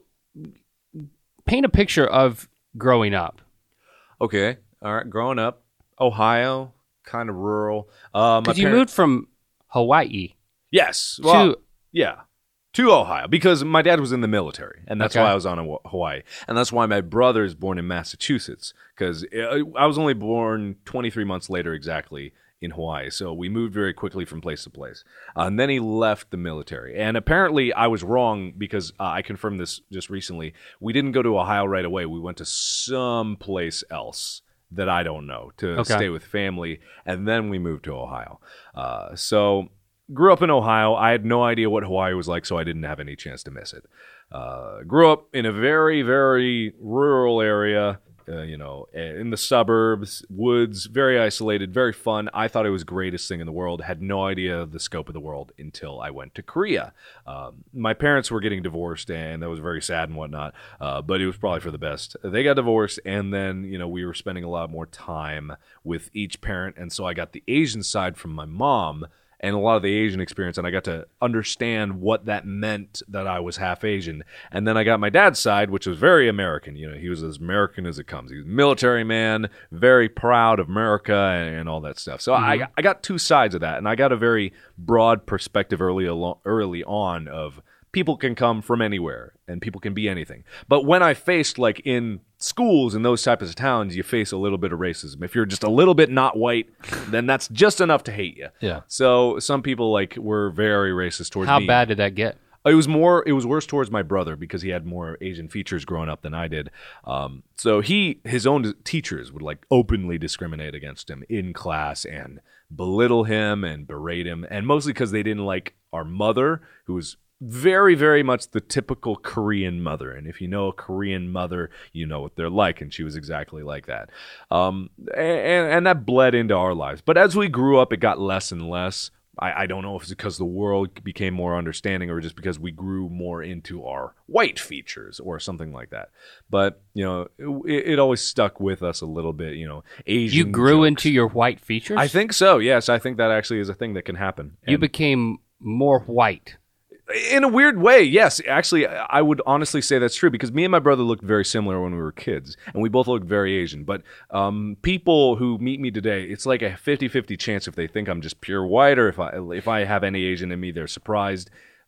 paint a picture of growing up. Okay, all right. Growing up, Ohio, kind of rural. Uh, my Because you parent- moved from Hawaii yes, well, to yeah, to Ohio because my dad was in the military, and that's Okay. why I was on a, Hawaii, and that's why my brother is born in Massachusetts because I was only born twenty-three months later exactly in Hawaii. So we moved very quickly from place to place. Uh, and then he left the military. And apparently I was wrong because uh, I confirmed this just recently. We didn't go to Ohio right away. We went to some place else that I don't know to Okay. stay with family. And then we moved to Ohio. Uh, so grew up in Ohio. I had no idea what Hawaii was like, so I didn't have any chance to miss it. Uh, grew up in a very, very rural area. Uh, you know, in the suburbs, woods, very isolated, very fun. I thought it was the greatest thing in the world. Had no idea the scope of the world until I went to Korea. Um, my parents were getting divorced, and that was very sad and whatnot. Uh, but it was probably for the best. They got divorced, and then you know we were spending a lot more time with each parent, and so I got the Asian side from my mom. And a lot of the Asian experience, and I got to understand what that meant that I was half Asian. And then I got my dad's side, which was very American. You know, he was as American as it comes. He was a military man, very proud of America and, and all that stuff. So I, I got two sides of that, and I got a very broad perspective early alo- early on of people can come from anywhere and people can be anything. But when I faced like in schools in those types of towns, you face a little bit of racism. If you're just a little bit not white, then that's just enough to hate you. Yeah. So some people like were very racist towards How me. bad did that get? It was more. It was worse towards my brother because he had more Asian features growing up than I did. Um, so he, his own teachers would like openly discriminate against him in class and belittle him and berate him, and mostly because they didn't like our mother, who was very, very much the typical Korean mother. And if you know a Korean mother, you know what they're like. And she was exactly like that. Um, and, and that bled into our lives. But as we grew up, it got less and less. I, I don't know if it's because the world became more understanding or just because we grew more into our white features or something like that. But, you know, it, it always stuck with us a little bit, you know, Asian You grew jokes. into your white features? I think so, yes. I think that actually is a thing that can happen. You And- became more white. in a weird way, yes. Actually, I would honestly say that's true because me and my brother looked very similar when we were kids, and we both looked very Asian. But um, people who meet me today, it's like a fifty-fifty chance if they think I'm just pure white or if I if I have any Asian in me, they're surprised.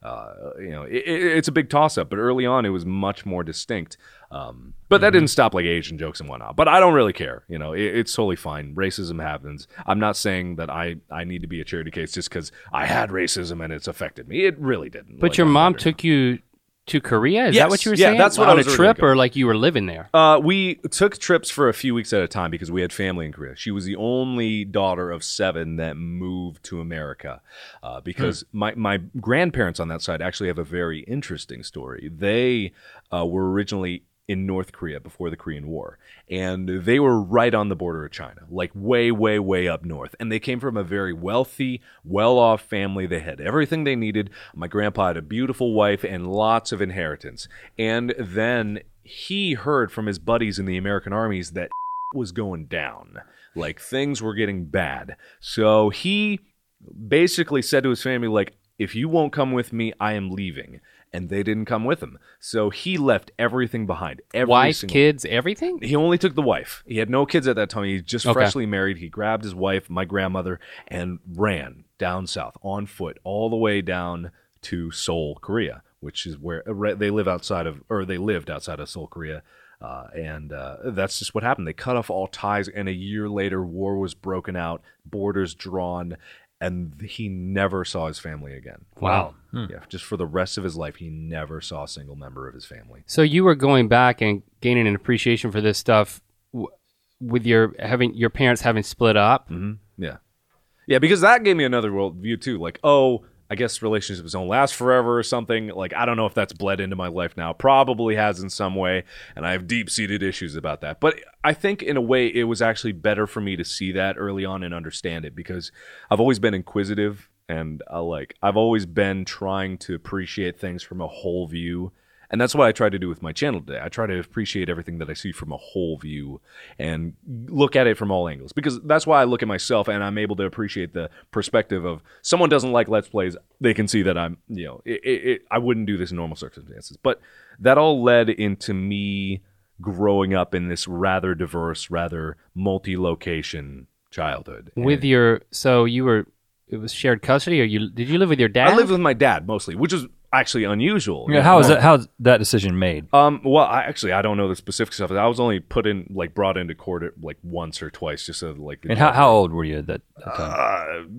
Uh, you know, it, it, it's a big toss-up, but early on it was much more distinct. Um, but that didn't stop like Asian jokes and whatnot. But I don't really care. You know, it, it's totally fine. Racism happens. I'm not saying that I, I need to be a charity case just because I had racism and it's affected me. It really didn't. But like, your I'm mom better. took you to Korea? Is Yes. that what you were Yeah, saying? that's what on I was a originally trip, going. or like you were living there? Uh, we took trips for a few weeks at a time because we had family in Korea. She was the only daughter of seven that moved to America uh, because Hmm. my, my grandparents on that side actually have a very interesting story. They uh, were originally in North Korea before the Korean War, and they were right on the border of China, like way, way, way up north. And they came from a very wealthy, well-off family. They had everything they needed. My grandpa had a beautiful wife and lots of inheritance. And then he heard from his buddies in the American armies that was going down, like things were getting bad. So he basically said to his family, like, if you won't come with me, I am leaving. And they didn't come with him. So he left everything behind. Every Wife, single- kids, everything? He only took the wife. He had no kids at that time. He was just Okay. freshly married. He grabbed his wife, my grandmother, and ran down south on foot all the way down to Seoul, Korea, which is where they live outside of, or they lived outside of Seoul, Korea. Uh, and uh, that's just what happened. They cut off all ties, and a year later, war was broken out, borders drawn, and he never saw his family again. Wow. Yeah, just for the rest of his life, he never saw a single member of his family. So you were going back and gaining an appreciation for this stuff w- with your having your parents having split up. Mm-hmm. Yeah, yeah, because that gave me another world view too. Like, oh, I guess relationships don't last forever or something. Like, I don't know if that's bled into my life now. Probably has in some way, and I have deep-seated issues about that. But I think in a way it was actually better for me to see that early on and understand it, because I've always been inquisitive, and I like I've always been trying to appreciate things from a whole view. And that's what I try to do with my channel today. I try to appreciate everything that I see from a whole view and look at it from all angles, because that's why I look at myself and I'm able to appreciate the perspective of someone doesn't like Let's Plays. They can see that I'm, you know, it, it, it, I wouldn't do this in normal circumstances. But that all led into me growing up in this rather diverse, rather multi-location childhood. With And your, so you were, it was shared custody, or you did you live with your dad? I lived with my dad mostly, which is actually unusual. Yeah, how is that? How's that decision made? Um, well, I actually I don't know the specific stuff. I was only put in, like, brought into court like once or twice, just so like. And how, how old were you at that, that time? Uh,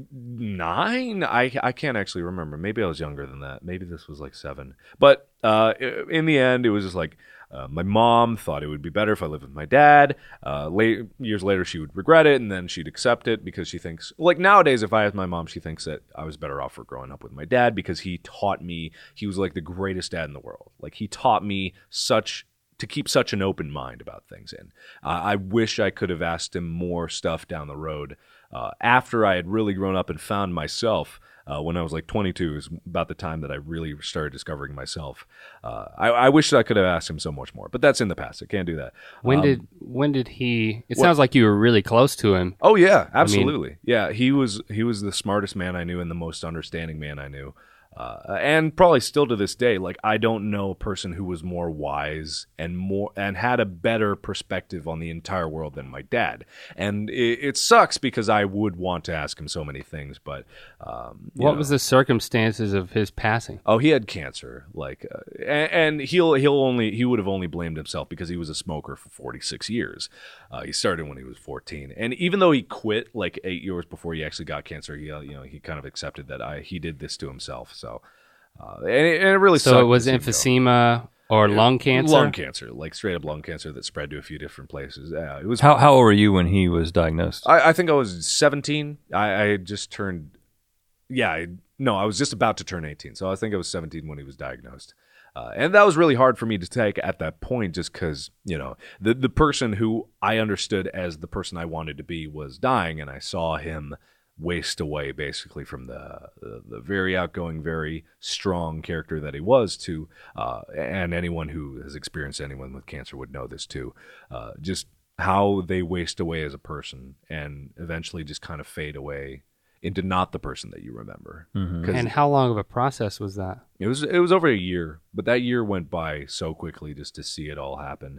nine? I I can't actually remember. Maybe I was younger than that. Maybe this was like seven. But uh, in the end, it was just like. Uh, my mom thought it would be better if I lived with my dad. Uh, late, years later, she would regret it, and then she'd accept it because she thinks, like nowadays, if I ask my mom, she thinks that I was better off for growing up with my dad because he taught me, he was like the greatest dad in the world. Like, he taught me such, to keep such an open mind about things. And uh, I wish I could have asked him more stuff down the road uh, after I had really grown up and found myself. Uh, when I was like twenty-two is about the time that I really started discovering myself. Uh, I, I wish that I could have asked him so much more, but that's in the past. I can't do that. When Um, did when did he? It sounds like you were really close to him. Oh yeah, absolutely. yeah, he was he was the smartest man I knew and the most understanding man I knew. Uh, and probably still to this day, like, I don't know a person who was more wise and more and had a better perspective on the entire world than my dad. And it, it sucks because I would want to ask him so many things, but um, you What know. was the circumstances of his passing? Oh, he had cancer, like, uh, and, and he'll he'll only he would have only blamed himself because he was a smoker for forty-six years. Uh, he started when he was fourteen, and even though he quit like eight years before he actually got cancer, he uh, you know he kind of accepted that I he did this to himself. So, uh, and, it, and it really So sucked it was to see him go. emphysema or lung cancer? Lung cancer, like straight up lung cancer that spread to a few different places. Yeah, it was. How how old were you when he was diagnosed? I, I think I was seventeen. I, I had just turned. Yeah, I, no, I was just about to turn eighteen. So I think I was seventeen when he was diagnosed. Uh, and that was really hard for me to take at that point just because, you know, the, the person who I understood as the person I wanted to be was dying, and I saw him waste away basically from the, the, the very outgoing, very strong character that he was to, uh, and anyone who has experienced anyone with cancer would know this too, uh, just how they waste away as a person and eventually just kind of fade away into not the person that you remember. Mm-hmm. And how long of a process was that? It was it was over a year, but that year went by so quickly just to see it all happen.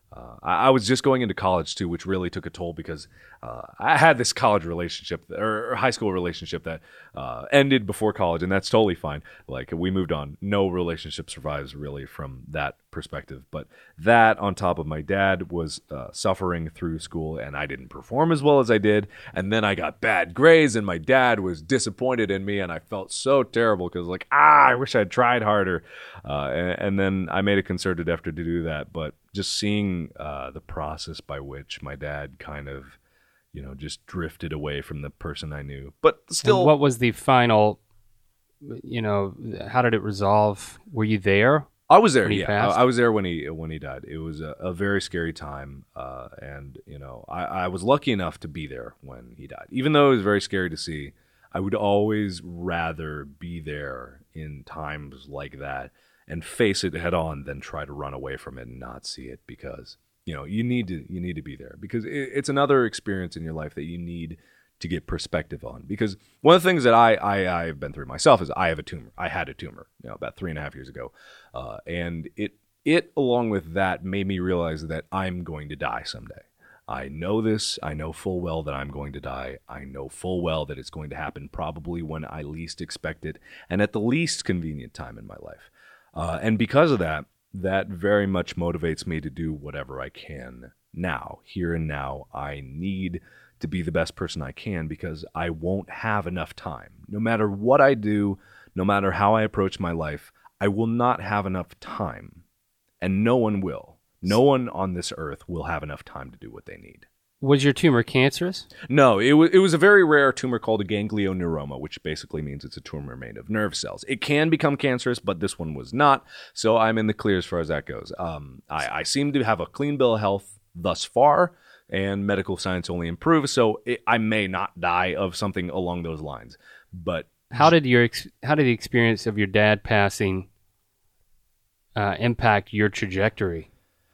Uh, I, I was just going into college too, which really took a toll because uh, I had this college relationship or, or high school relationship that uh, ended before college, and that's totally fine. Like we moved on. No relationship survives really from that perspective. But that on top of my dad was uh, suffering through school, and I didn't perform as well as I did. And then I got bad grades, and my dad was disappointed in me, and I felt so terrible because like, ah, I wish I'd tried harder. Uh, and, and then I made a concerted effort to do that. But just seeing uh, the process by which my dad kind of, you know, just drifted away from the person I knew. But still... And what was the final, you know, how did it resolve? Were you there? I was there, when he yeah. passed? I, I was there when he when he died. It was a, a very scary time. Uh, and, you know, I, I was lucky enough to be there when he died. Even though it was very scary to see, I would always rather be there in times like that and face it head on than try to run away from it and not see it, because you know you need to you need to be there, because it, it's another experience in your life that you need to get perspective on. Because one of the things that I, I I've been through myself is I have a tumor. I had a tumor, you know, about three and a half years ago, uh, and it it along with that made me realize that I'm going to die someday. I know this. I know full well that I'm going to die. I know full well that it's going to happen probably when I least expect it and at the least convenient time in my life. Uh, and because of that, that very much motivates me to do whatever I can now, here and now. I need to be the best person I can because I won't have enough time. No matter what I do, no matter how I approach my life, I will not have enough time. And no one will. No one on this earth will have enough time to do what they need. Was your tumor cancerous? No, it was it was a very rare tumor called a ganglioneuroma, which basically means it's a tumor made of nerve cells. It can become cancerous, but this one was not, so I'm in the clear as far as that goes. Um, I, I seem to have a clean bill of health thus far, and medical science only improves, so it, I may not die of something along those lines. But how did your ex- how did the experience of your dad passing uh, impact your trajectory?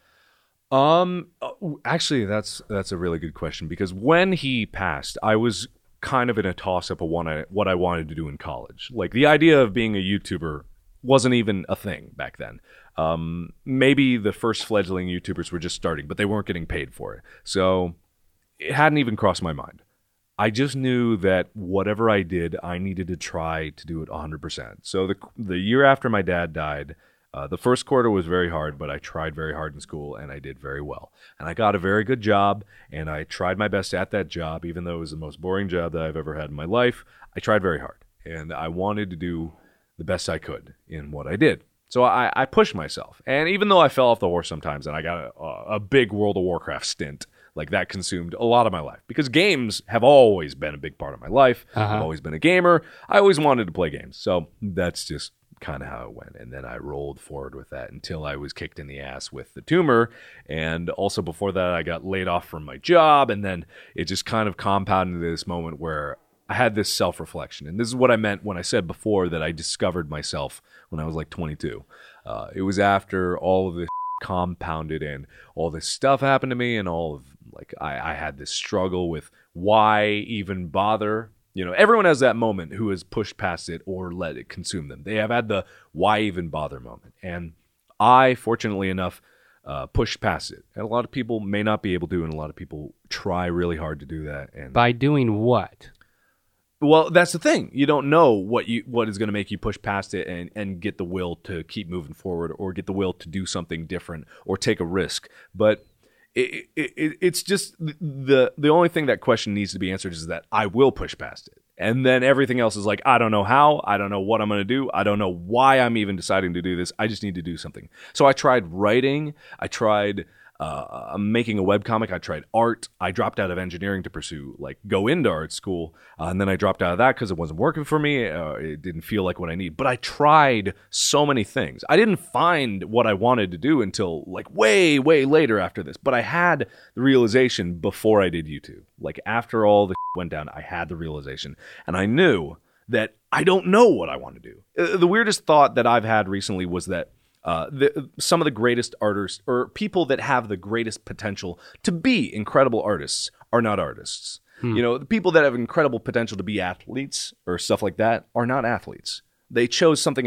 Um, actually, that's that's a really good question, because when he passed, I was kind of in a toss-up of what I, what I wanted to do in college. Like, the idea of being a YouTuber wasn't even a thing back then. Um, maybe the first fledgling YouTubers were just starting, but they weren't getting paid for it. So it hadn't even crossed my mind. I just knew that whatever I did, I needed to try to do it one hundred percent. So the the year after my dad died, Uh, the first quarter was very hard, but I tried very hard in school, and I did very well. And I got a very good job, and I tried my best at that job, even though it was the most boring job that I've ever had in my life. I tried very hard, and I wanted to do the best I could in what I did. So I, I pushed myself. And even though I fell off the horse sometimes, and I got a, a big World of Warcraft stint, like that consumed a lot of my life. Because games have always been a big part of my life. Uh-huh. I've always been a gamer. I always wanted to play games. So that's just kind of how it went. And then I rolled forward with that until I was kicked in the ass with the tumor. And also before that, I got laid off from my job. And then it just kind of compounded into this moment where I had this self-reflection. And this is what I meant when I said before that I discovered myself when I was like twenty-two. Uh, it was after all of this compounded and all this stuff happened to me, and all of like I, I had this struggle with why even bother. You know, everyone has that moment who has pushed past it or let it consume them. They have had the why even bother moment. And I, fortunately enough, uh, pushed past it. And a lot of people may not be able to, and a lot of people try really hard to do that. And by doing what? Well, that's the thing. You don't know what you what is going to make you push past it and, and get the will to keep moving forward, or get the will to do something different or take a risk. But It, it, it's just the the only thing that question needs to be answered is that I will push past it. And then everything else is like, I don't know how, I don't know what I'm going to do, I don't know why I'm even deciding to do this, I just need to do something. So I tried writing, I tried uh, making a webcomic, I tried art, I dropped out of engineering to pursue, like, go into art school, uh, and then I dropped out of that because it wasn't working for me, uh, it didn't feel like what I need. But I tried so many things. I didn't find what I wanted to do until, like, way, way later after this. But I had the realization before I did YouTube. Like, after all the went down, I had the realization. And I knew that I don't know what I want to do. Uh, the weirdest thought that I've had recently was that Uh, the, some of the greatest artists, or people that have the greatest potential to be incredible artists, are not artists. Hmm. You know, the people that have incredible potential to be athletes or stuff like that are not athletes. They chose something else.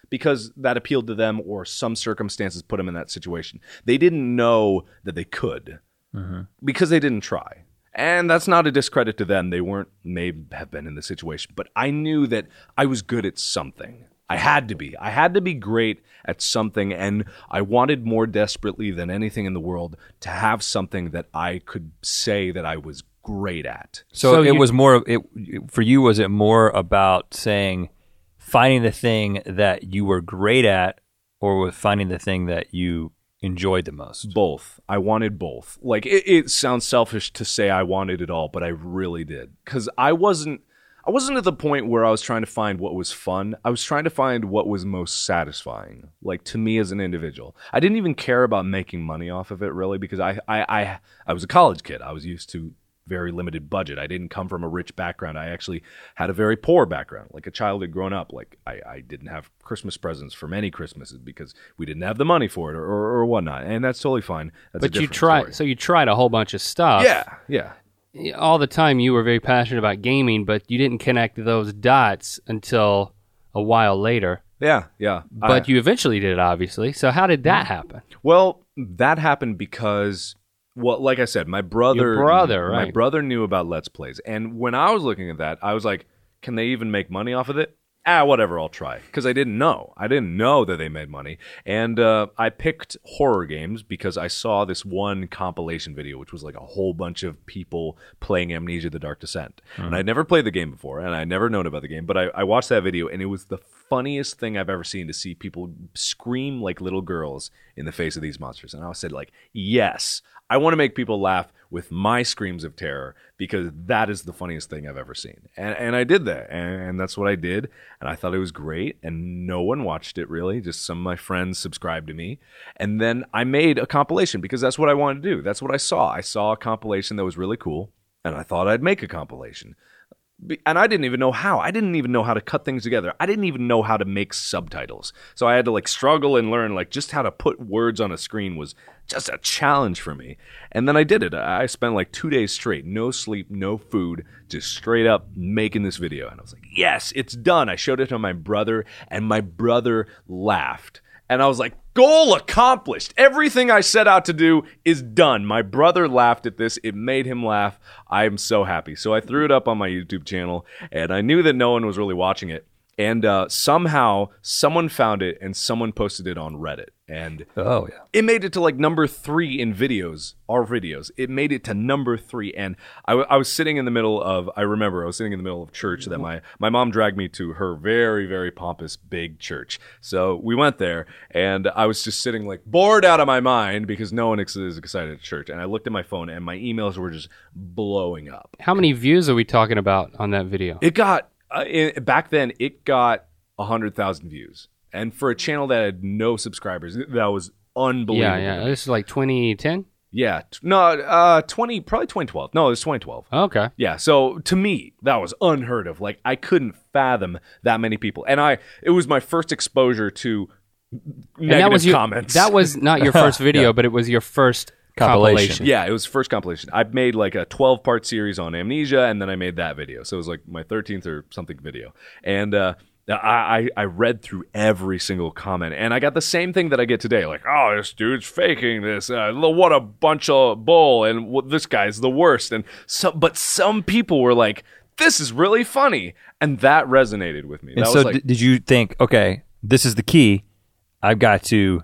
because that appealed to them or some circumstances put them in that situation. They didn't know that they could mm-hmm. because they didn't try. And that's not a discredit to them. They weren't, may have been in the situation. But I knew that I was good at something. I had to be. I had to be great at something. And I wanted more desperately than anything in the world to have something that I could say that I was great at. So, So it you- was more, it, for you, was it more about saying, finding the thing that you were great at, or with finding the thing that you enjoyed the most? Both. I wanted both. Like, it, it sounds selfish to say I wanted it all, but I really did. Because I wasn't, I wasn't at the point where I was trying to find what was fun. I was trying to find what was most satisfying, like, to me as an individual. I didn't even care about making money off of it, really, because I, I, I, I was a college kid. I was used to very limited budget. I didn't come from a rich background. I actually had a very poor background. Like, a child had grown up. Like, I, I didn't have Christmas presents for many Christmases because we didn't have the money for it or, or, or whatnot. And that's totally fine. That's a But you different tried, story. so you tried a whole bunch of stuff. Yeah, yeah. All the time you were very passionate about gaming, but you didn't connect those dots until a while later. Yeah, yeah. But I- you eventually did, obviously. So how did that happen? Well, that happened because, well, like I said, my brother, Your brother, my right. brother knew about Let's Plays, and when I was looking at that, I was like, can they even make money off of it? Ah, whatever, I'll try, because I didn't know. I didn't know that they made money, and uh, I picked horror games because I saw this one compilation video, which was like a whole bunch of people playing Amnesia: The Dark Descent, Mm-hmm. and I'd never played the game before, and I'd never known about the game, but I, I watched that video, and it was the funniest thing I've ever seen to see people scream like little girls in the face of these monsters. And I said, like, yes, I want to make people laugh with my screams of terror because that is the funniest thing I've ever seen. And and I did that. And, and that's what I did. And I thought it was great. And no one watched it really. Just some of my friends subscribed to me. And then I made a compilation because that's what I wanted to do. That's what I saw. I saw a compilation that was really cool. And I thought I'd make a compilation. Be- And I didn't even know how. I didn't even know how to cut things together. I didn't even know how to make subtitles. So I had to like struggle and learn like just how to put words on a screen was just a challenge for me. And then I did it. I spent like two days straight, no sleep, no food, just straight up making this video. And I was like, yes, it's done. I showed it to my brother and my brother laughed. And I was like, goal accomplished. Everything I set out to do is done. My brother laughed at this. It made him laugh. I am so happy. So I threw it up on my YouTube channel, and I knew that no one was really watching it. And uh, somehow someone found it and someone posted it on Reddit. And Oh, yeah. it made it to like number three in videos, our videos. It made it to number three. And I, w- I was sitting in the middle of, I remember I was sitting in the middle of church that my, my mom dragged me to her very, very pompous big church. So we went there and I was just sitting like bored out of my mind because no one ex- is excited at church. And I looked at my phone and my emails were just blowing up. How many views are we talking about on that video? It got, uh, in, back then, it got one hundred thousand views. And for a channel that had no subscribers, that was unbelievable. Yeah, yeah. This is like twenty ten? Yeah. T- No, uh, twenty, probably twenty twelve. No, it was twenty twelve. Okay. Yeah. So to me, that was unheard of. Like, I couldn't fathom that many people. And I, it was my first exposure to And negative that was your, comments. That was not your first video, but it was your first compilation. Compilation. Yeah, it was first compilation. I made like a twelve part series on Amnesia, and then I made that video. So it was like my thirteenth or something video. And uh, I, I I read through every single comment, and I got the same thing that I get today. Like, oh, this dude's faking this. Uh, what a bunch of bull, and what, this guy's the worst. And so, but some people were like, this is really funny, and that resonated with me. And That so was like, d- did you think, okay, this is the key. I've got to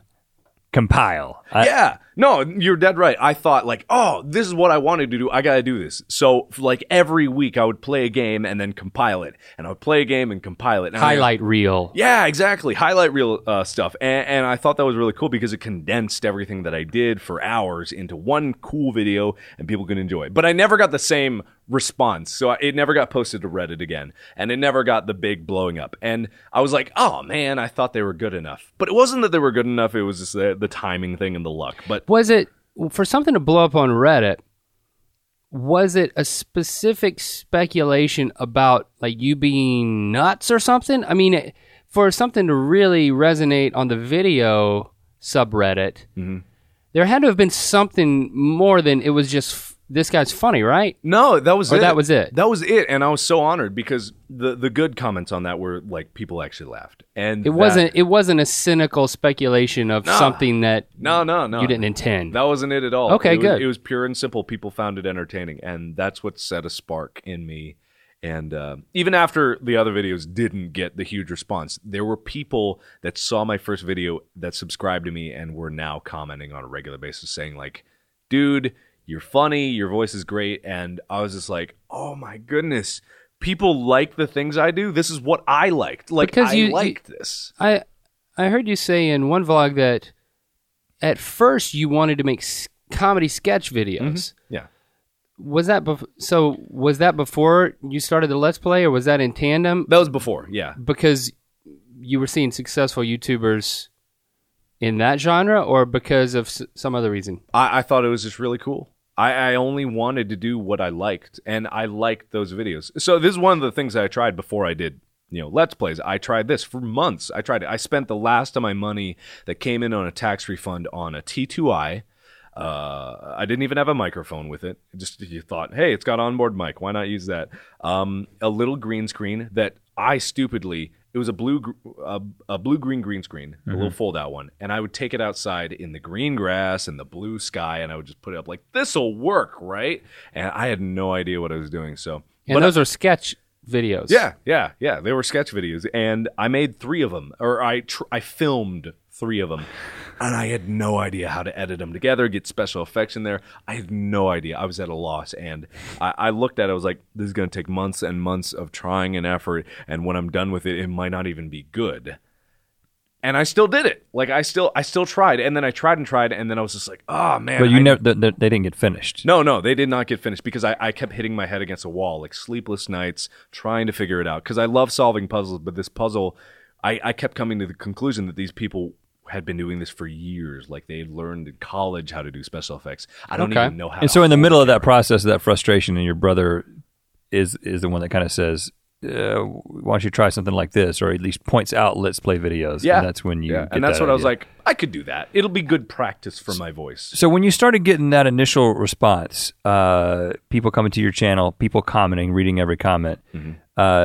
compile. I- yeah. No, you're dead right. I thought like, oh, this is what I wanted to do. I got to do this. So like every week I would play a game and then compile it. And I would play a game and compile it. And I- Highlight reel. yeah, exactly. Highlight reel uh, stuff. And, and I thought that was really cool because it condensed everything that I did for hours into one cool video and people could enjoy it. But I never got the same response. So I- it never got posted to Reddit again. And it never got the big blowing up. And I was like, oh man, I thought they were good enough. But it wasn't that they were good enough. It was just the, the timing thing and the luck. But Was it, for something to blow up on Reddit, was it a specific speculation about like you being nuts or something? I mean, it, for something to really resonate on the video subreddit, Mm-hmm. there had to have been something more than it was just f- this guy's funny, right? No, that was Or it. that was it? That was it, and I was so honored because the the good comments on that were like people actually laughed, and It that- wasn't. It wasn't a cynical speculation of No. something that No, no, no. you didn't intend. That wasn't it at all. Okay, it was, good. It was pure and simple. People found it entertaining, and that's what set a spark in me. And uh, even after the other videos didn't get the huge response, there were people that saw my first video that subscribed to me and were now commenting on a regular basis saying like, dude, you're funny, your voice is great. And I was just like, oh my goodness, people like the things I do. This is what I liked. Like, Because I you- liked this. I I heard you say in one vlog that at first you wanted to make s- comedy sketch videos. Yeah. Was that bef- so? Was that before you started the Let's Play, or was that in tandem? That was before, yeah. Because you were seeing successful YouTubers in that genre, or because of s- some other reason? I, I thought it was just really cool. I, I only wanted to do what I liked, and I liked those videos. So this is one of the things that I tried before I did, you know, Let's Plays. I tried this for months. I tried it. I spent the last of my money that came in on a tax refund on a T two i. Uh, I didn't even have a microphone with it. Just you thought, hey, it's got onboard mic. Why not use that? Um, a little green screen that I stupidly. It was a blue, gr- uh, a blue green green screen, a little fold out one, and I would take it outside in the green grass and the blue sky, and I would just put it up like this'll work, right? And I had no idea what I was doing. So, And those are sketch videos. yeah, yeah, yeah. They were sketch videos, and I made three of them, or I tr- I filmed three of them, and I had no idea how to edit them together, get special effects in there. I had no idea. I was at a loss, and I, I looked at it. I was like, this is going to take months and months of trying and effort, and when I'm done with it, it might not even be good. And I still did it. Like I still, I still tried, and then I tried and tried, and then I was just like, oh man. But you I- never, they, they they didn't get finished. no, no, they did not get finished because I, I kept hitting my head against a wall, like sleepless nights, trying to figure it out. Because I love solving puzzles, but this puzzle, I, I kept coming to the conclusion that these people had been doing this for years. Like they had learned in college how to do special effects. I don't Okay. even know how. And to so in the hold middle a of that camera. process, of that frustration, and your brother is is the one that kind of says, uh, "Why don't you try something like this?" Or at least points out Let's Play videos. Yeah, and that's when you. yeah, get and that's that what I was idea. like. I could do that. It'll be good practice for my voice. So when you started getting that initial response, uh, people coming to your channel, people commenting, reading every comment, Mm-hmm. uh,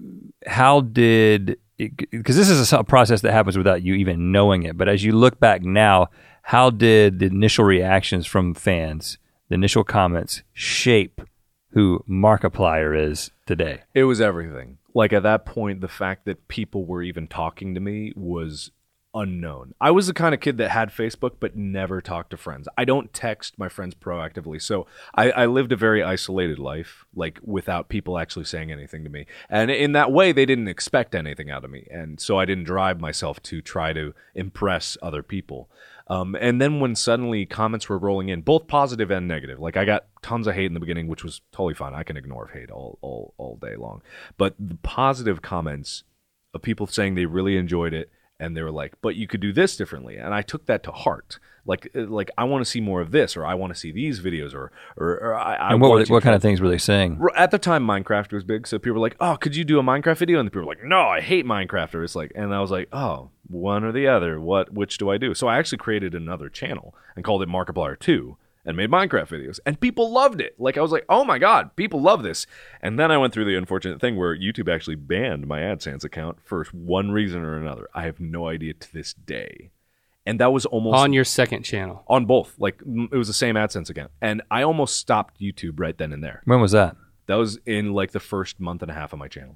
how did? Because this is a, a process that happens without you even knowing it. But as you look back now, how did the initial reactions from fans, the initial comments, shape who Markiplier is today? It was everything. Like at that point, the fact that people were even talking to me was unknown. I was the kind of kid that had Facebook but never talked to friends. I don't text my friends proactively. So I, I lived a very isolated life, like without people actually saying anything to me. And in that way, they didn't expect anything out of me. And so I didn't drive myself to try to impress other people. Um, and then when suddenly comments were rolling in, both positive and negative, like I got tons of hate in the beginning, which was totally fine. I can ignore hate all, all, all day long. But the positive comments of people saying they really enjoyed it, and they were like, but you could do this differently. And I took that to heart. Like, like I want to see more of this, or I want to see these videos, or, or, or I, I And what, were want they, you what to- kind of things were they saying? At the time, Minecraft was big, so people were like, "Oh, could you do a Minecraft video?" And the people were like, "No, I hate Minecraft." Or it's like, and I was like, "Oh, one or the other. What? Which do I do?" So I actually created another channel and called it Markiplier Two, and made Minecraft videos, and people loved it. Like I was like, "Oh my god, people love this!" And then I went through the unfortunate thing where YouTube actually banned my AdSense account for one reason or another. I have no idea to this day, and that was almost On your second channel. on both. Like m- it was the same AdSense account, and I almost stopped YouTube right then and there. When was that? That was in like the first month and a half of my channel.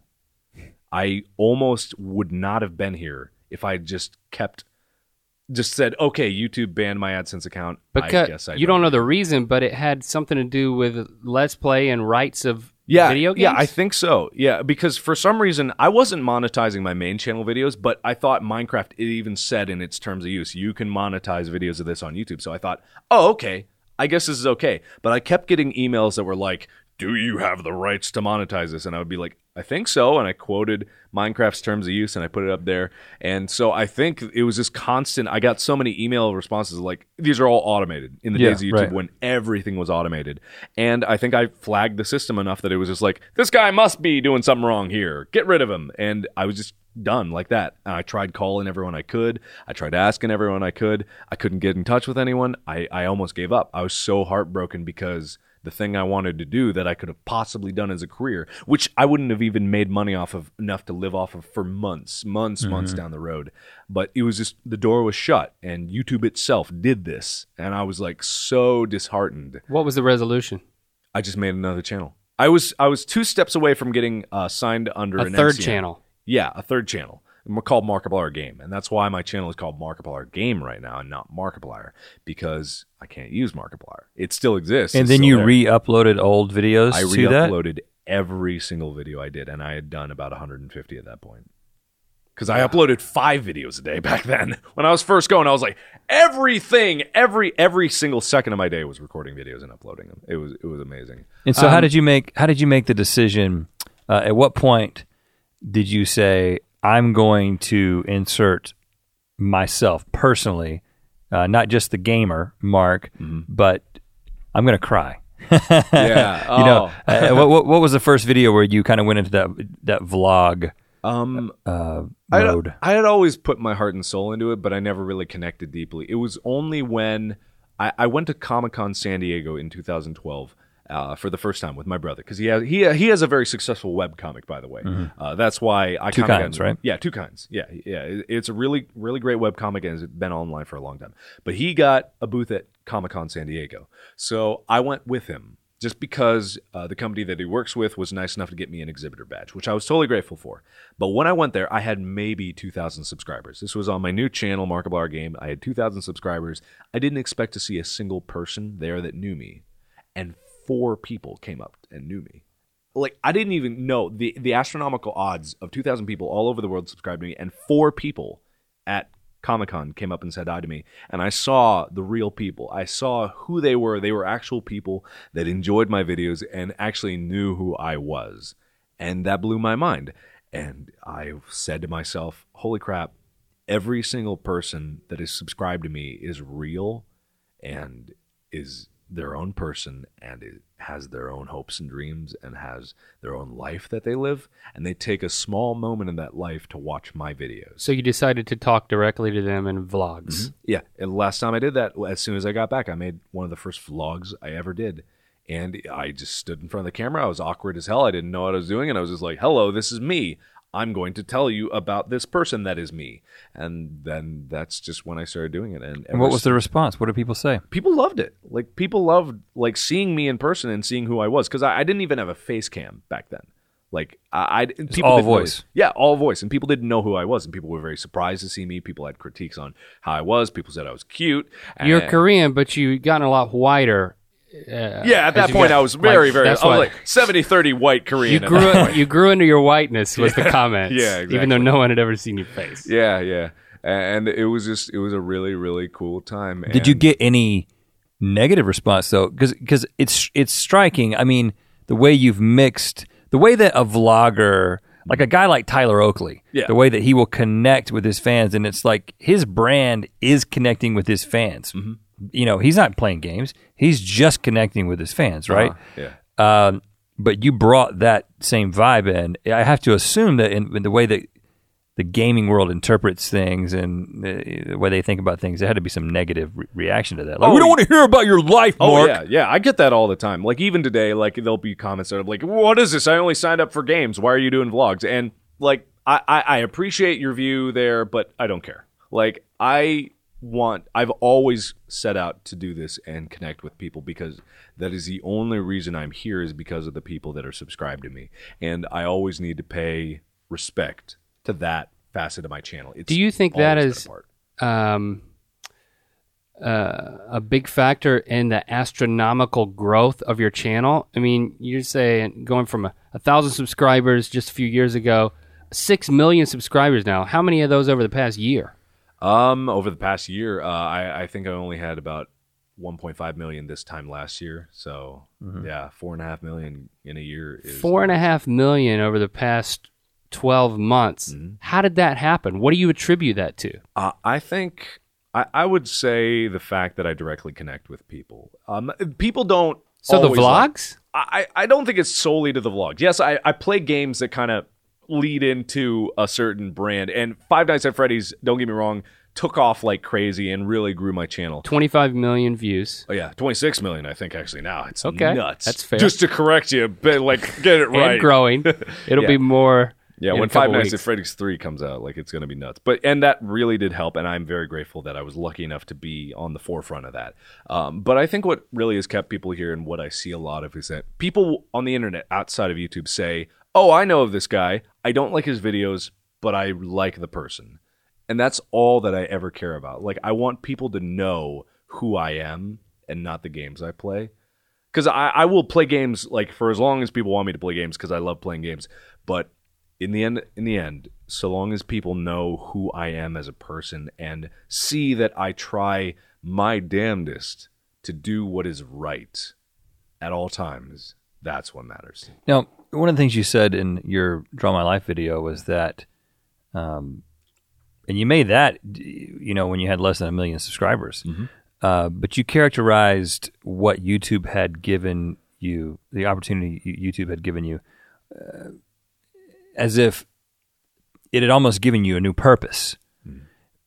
I almost would not have been here if I had just kept, just said, okay, YouTube banned my AdSense account. I Because guess I you don't know the reason, but it had something to do with Let's Play and rights of yeah, video games? Yeah, I think so. Yeah, because for some reason, I wasn't monetizing my main channel videos, but I thought Minecraft, it even said in its terms of use, you can monetize videos of this on YouTube. So I thought, oh, okay, I guess this is okay. But I kept getting emails that were like, do you have the rights to monetize this? And I would be like, I think so. And I quoted Minecraft's terms of use and I put it up there. And so I think it was this constant, I got so many email responses like, these are all automated in the Yeah, days of YouTube right. when everything was automated. And I think I flagged the system enough that it was just like, this guy must be doing something wrong here. Get rid of him. And I was just done like that. And I tried calling everyone I could. I tried asking everyone I could. I couldn't get in touch with anyone. I, I almost gave up. I was so heartbroken because the thing I wanted to do that I could have possibly done as a career, which I wouldn't have even made money off of enough to live off of for months, months, mm-hmm. months down the road. But it was just, the door was shut, and YouTube itself did this. And I was like so disheartened. What was the resolution? I just made another channel. I was I was two steps away from getting uh, signed under a an third M C N. channel. Yeah, a third channel. We're called Markiplier Game, and that's why my channel is called Markiplier Game right now and not Markiplier, because I can't use Markiplier. It still exists. And it's then you there. re-uploaded old videos I to re-uploaded that? every single video I did, and I had done about one hundred fifty at that point. Because I uploaded five videos a day back then. When I was first going, I was like, everything, every every single second of my day was recording videos and uploading them. It was it was amazing. And so, Um, how did you make how did you make the decision? Uh, at what point did you say, I'm going to insert myself personally, uh, not just the gamer, Mark, mm-hmm. but I'm going to cry. Yeah. you oh. know, uh, what, what what was the first video where you kind of went into that that vlog um, uh, I mode? had, I had always put my heart and soul into it, but I never really connected deeply. It was only when I, I went to Comic-Con San Diego in two thousand twelve. Uh, for the first time with my brother, because he has he he has a very successful webcomic, by the way. Mm-hmm. Uh, that's why I two kinda kinds, got, right? Yeah, two kinds. Yeah, yeah. It, it's a really really great webcomic, and it's been online for a long time. But he got a booth at Comic-Con San Diego, so I went with him just because uh, the company that he works with was nice enough to get me an exhibitor badge, which I was totally grateful for. But when I went there, I had maybe two thousand subscribers. This was on my new channel, Markiplier Game. I had two thousand subscribers. I didn't expect to see a single person there that knew me, and four people came up and knew me. Like, I didn't even know the, the astronomical odds of two thousand people all over the world subscribed to me, and four people at Comic-Con came up and said hi to me. And I saw the real people. I saw who they were. They were actual people that enjoyed my videos and actually knew who I was. And that blew my mind. And I said to myself, holy crap, every single person that is subscribed to me is real and is their own person, and it has their own hopes and dreams and has their own life that they live, and they take a small moment in that life to watch my videos. So you decided to talk directly to them in vlogs. Mm-hmm. Yeah, and last time I did that, as soon as I got back, I made one of the first vlogs I ever did, and I just stood in front of the camera. I was awkward as hell. I didn't know what I was doing, and I was just like, hello, this is me. I'm going to tell you about this person that is me. And then that's just when I started doing it. And, and what was the response? What did people say? People loved it. Like, people loved like seeing me in person and seeing who I was, because I, I didn't even have a face cam back then. Like, I, I people all didn't voice. Know, yeah, all voice, and people didn't know who I was, and people were very surprised to see me. People had critiques on how I was. People said I was cute. You're and, Korean, but you gotten a lot whiter. Uh, yeah, at that point, got, I was very, like, very. I was why, like seventy thirty white Korean. You grew, you grew into your whiteness was yeah, the comments. Yeah, exactly. Even though no one had ever seen your face. Yeah, yeah, and it was just, it was a really, really cool time. Did and you get any negative response though? Because because it's it's striking. I mean, the way you've mixed, the way that a vlogger, like a guy like Tyler Oakley, yeah. the way that he will connect with his fans, and it's like his brand is connecting with his fans. Mm-hmm. You know, he's not playing games. He's just connecting with his fans, right? Uh-huh. Yeah. Um, but you brought that same vibe in. I have to assume that in, in the way that the gaming world interprets things and the, the way they think about things, there had to be some negative re- reaction to that. Like, oh, we don't want to hear about your life, oh, Mark. yeah, yeah. I get that all the time. Like, even today, like, there'll be comments that are like, what is this? I only signed up for games. Why are you doing vlogs? And, like, I, I, I appreciate your view there, but I don't care. Like, I... want I've always set out to do this and connect with people, because that is the only reason I'm here, is because of the people that are subscribed to me, and I always need to pay respect to that facet of my channel. It's Do you think that always is been a part. um, uh, a big factor in the astronomical growth of your channel? I mean, you're saying going from a, a thousand subscribers just a few years ago, six million subscribers now. How many of those over the past year? Um, over the past year, uh, I, I think I only had about one point five million this time last year. So mm-hmm. yeah, four and a half million in a year. Is Four and a half million over the past twelve months. Mm-hmm. How did that happen? What do you attribute that to? Uh, I think I, I would say the fact that I directly connect with people. Um, people don't. So the like, vlogs? I, I don't think it's solely to the vlogs. Yes, I, I play games that kind of lead into a certain brand. And Five Nights at Freddy's, don't get me wrong, took off like crazy and really grew my channel. twenty-five million views. Oh yeah, twenty-six million I think actually now. It's Okay, nuts. that's fair. Just to correct you, but like get it right. And growing. It'll Yeah. be more. Yeah, in when a couple Five Nights weeks. at Freddy's three comes out, like it's going to be nuts. But and that really did help, and I'm very grateful that I was lucky enough to be on the forefront of that. Um, but I think what really has kept people here, and what I see a lot of, is that people on the internet outside of YouTube say, "Oh, I know of this guy. I don't like his videos, but I like the person," and that's all that I ever care about. Like I want people to know who I am and not the games I play. Because I, I will play games like for as long as people want me to play games because I love playing games, but in the end, in the end, so long as people know who I am as a person and see that I try my damnedest to do what is right at all times, that's what matters. Now, one of the things you said in your Draw My Life video was that, um, and you made that, you know, when you had less than a million subscribers, Mm-hmm. uh, but you characterized what YouTube had given you, the opportunity YouTube had given you, uh, as if it had almost given you a new purpose. Mm.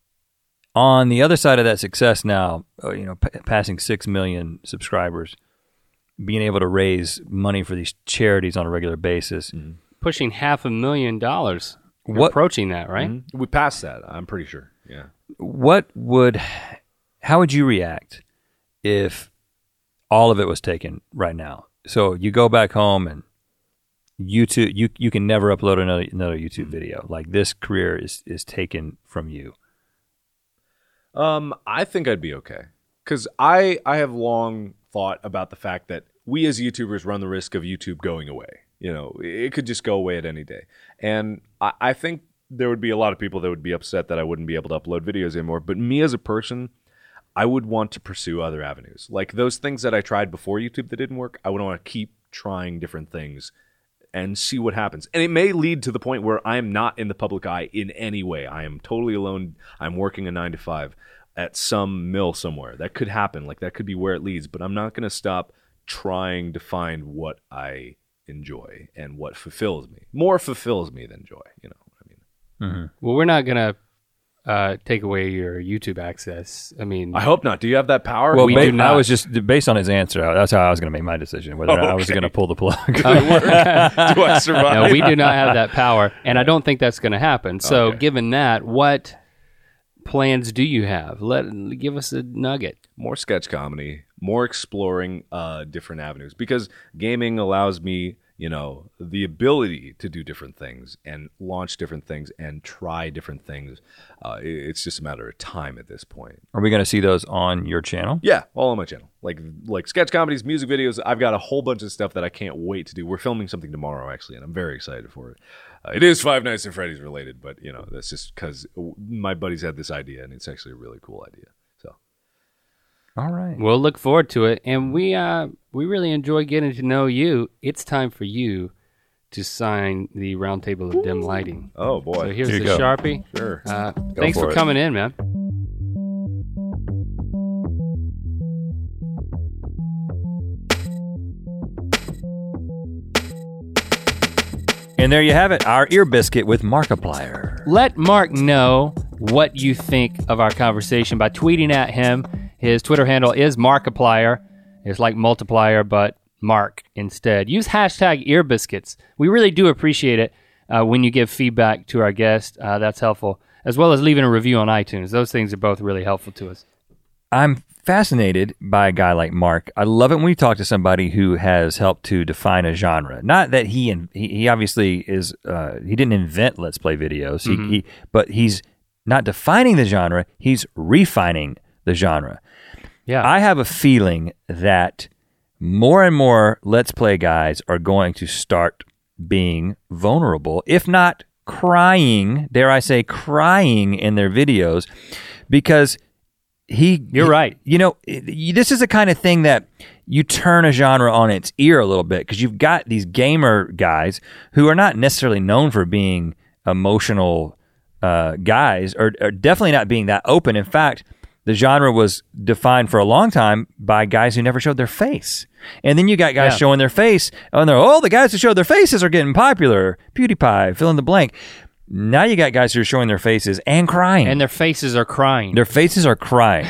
On the other side of that success now, uh, you know, p- passing six million subscribers, being able to raise money for these charities on a regular basis. Mm. Pushing half a million dollars. You're What- approaching that, right? Mm-hmm. We passed that, I'm pretty sure. Yeah. What would, how would you react if all of it was taken right now? So you go back home and YouTube, you you can never upload another another YouTube video. Like this career is is taken from you. Um, I think I'd be okay. Because I, I have long thought about the fact that we as YouTubers run the risk of YouTube going away. You know, it could just go away at any day. And I, I think there would be a lot of people that would be upset that I wouldn't be able to upload videos anymore. But me as a person, I would want to pursue other avenues. Like those things that I tried before YouTube that didn't work, I would want to keep trying different things and see what happens. And it may lead to the point where I am not in the public eye in any way. I am totally alone. I'm working a nine to five at some mill somewhere. That could happen. Like that could be where it leads. But I'm not going to stop trying to find what I enjoy and what fulfills me. More fulfills me than joy. You know what I mean? Mm-hmm. Well, we're not going to uh, take away your YouTube access. I mean, I hope not. Do you have that power? Well, We ba- do not. I was just based on his answer. That's how I was going to make my decision whether or not I was Okay. going to pull the plug. Do I survive? no, we do not have that power, and I don't think that's going to happen. So, Okay. given that, what plans do you have? Let give us a nugget. More sketch comedy, more exploring uh, different avenues, because gaming allows me, you know, the ability to do different things and launch different things and try different things. Uh, it- it's just a matter of time at this point. Are we going to see those on your channel? Yeah, all on my channel. Like like sketch comedies, music videos. I've got a whole bunch of stuff that I can't wait to do. We're filming something tomorrow, actually, and I'm very excited for it. Uh, it is Five Nights at Freddy's related, but, you know, that's just because my buddies had this idea, and it's actually a really cool idea. So All right. We'll look forward to it, and we uh we really enjoy getting to know you. It's time for you to sign the Round Table of Dim Lighting. Oh, boy. So here's Here the you go. Sharpie. Sure. Uh, thanks for for it. coming in, man. And there you have it, our ear biscuit with Markiplier. Let Mark know what you think of our conversation by tweeting at him. His Twitter handle is Markiplier. It's like multiplier, but Mark instead. Use hashtag earbiscuits. We really do appreciate it uh, when you give feedback to our guest. Uh, that's helpful, as well as leaving a review on iTunes. Those things are both really helpful to us. I'm fascinated by a guy like Mark. I love it when we talk to somebody who has helped to define a genre. Not that he in, he, he obviously is uh, he didn't invent Let's Play videos, he, Mhm. he, but he's not defining the genre. He's refining the genre. Yeah. I have a feeling that more and more Let's Play guys are going to start being vulnerable, if not crying, dare I say crying in their videos, because he... You're right. You know, it- this is the kind of thing that you turn a genre on its ear a little bit, because you've got these gamer guys who are not necessarily known for being emotional uh, guys, or, or definitely not being that open. In fact, the genre was defined for a long time by guys who never showed their face. And then you got guys Yeah. showing their face, and they're, oh, the guys who showed their faces are getting popular. PewDiePie, fill in the blank. Now you got guys who are showing their faces and crying. And their faces are crying. Their faces are crying.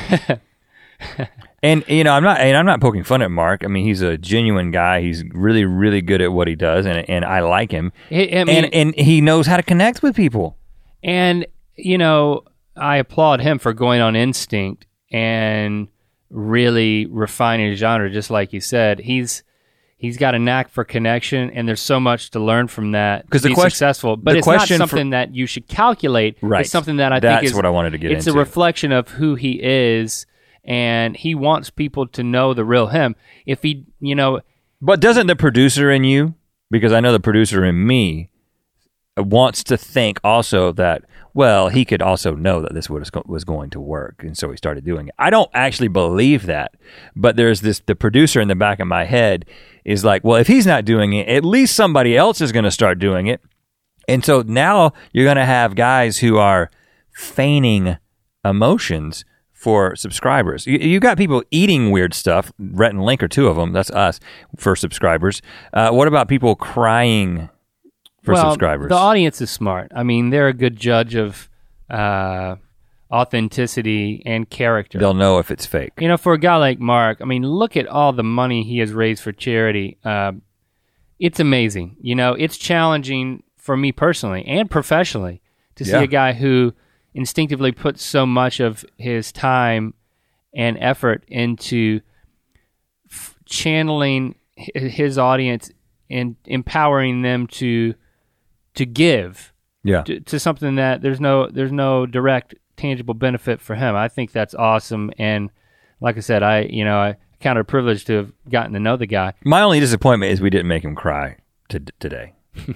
And you know, I'm not and I'm not poking fun at Mark. I mean, he's a genuine guy. He's really, really good at what he does, and and I like him. I, I mean, and and he knows how to connect with people. And you know, I applaud him for going on instinct and really refining his genre, just like you said. He's he's got a knack for connection, and there's so much to learn from that. Because the be question, successful, but it's not something for, that you should calculate. Right. It's something that I That's think is what I wanted to get it's into. a reflection of who he is. And he wants people to know the real him. If he, you know... But doesn't the producer in you, because I know the producer in me, wants to think also that, well, he could also know that this was was going to work, and so he started doing it. I don't actually believe that, but there's this, the producer in the back of my head is like, well, if he's not doing it, at least somebody else is going to start doing it. And so now you're going to have guys who are feigning emotions for subscribers. You, you got people eating weird stuff. Rhett and Link are two of them. That's us for subscribers. Uh, what about people crying for well, subscribers? The audience is smart. I mean, they're a good judge of uh, authenticity and character. They'll know if it's fake. You know, for a guy like Mark, I mean, look at all the money he has raised for charity. Uh, it's amazing. You know, it's challenging for me personally and professionally to see Yeah. a guy who instinctively puts so much of his time and effort into f- channeling his audience and empowering them to to give Yeah. to, to something that there's no there's no direct tangible benefit for him. I think that's awesome, and like I said, I you know I count it a privilege to have gotten to know the guy. My only disappointment is we didn't make him cry to, today.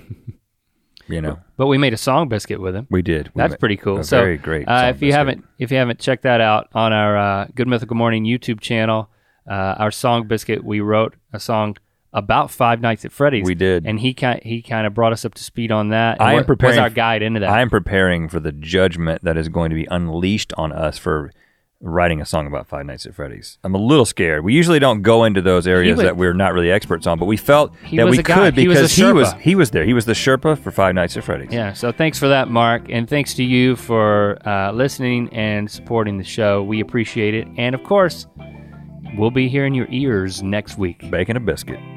You know, but we made a song biscuit with him. we did. We That's ma- pretty cool. A so, very great. uh, song if you biscuit. haven't, if you haven't checked that out on our uh, Good Mythical Morning YouTube channel, uh, our song biscuit, we wrote a song about Five Nights at Freddy's. We did. and he kind he kind of brought us up to speed on that. And I am wa- preparing was our f- guide into that. I am preparing for the judgment that is going to be unleashed on us for writing a song about Five Nights at Freddy's. I'm a little scared. We usually don't go into those areas would- that we're not really experts on, but we felt He that was we a guy. could He was a because he was Sherpa. he was there. He was the Sherpa for Five Nights at Freddy's. Yeah, so thanks for that, Mark, and thanks to you for uh, listening and supporting the show. We appreciate it, and of course, we'll be here in your ears next week. Bacon a biscuit.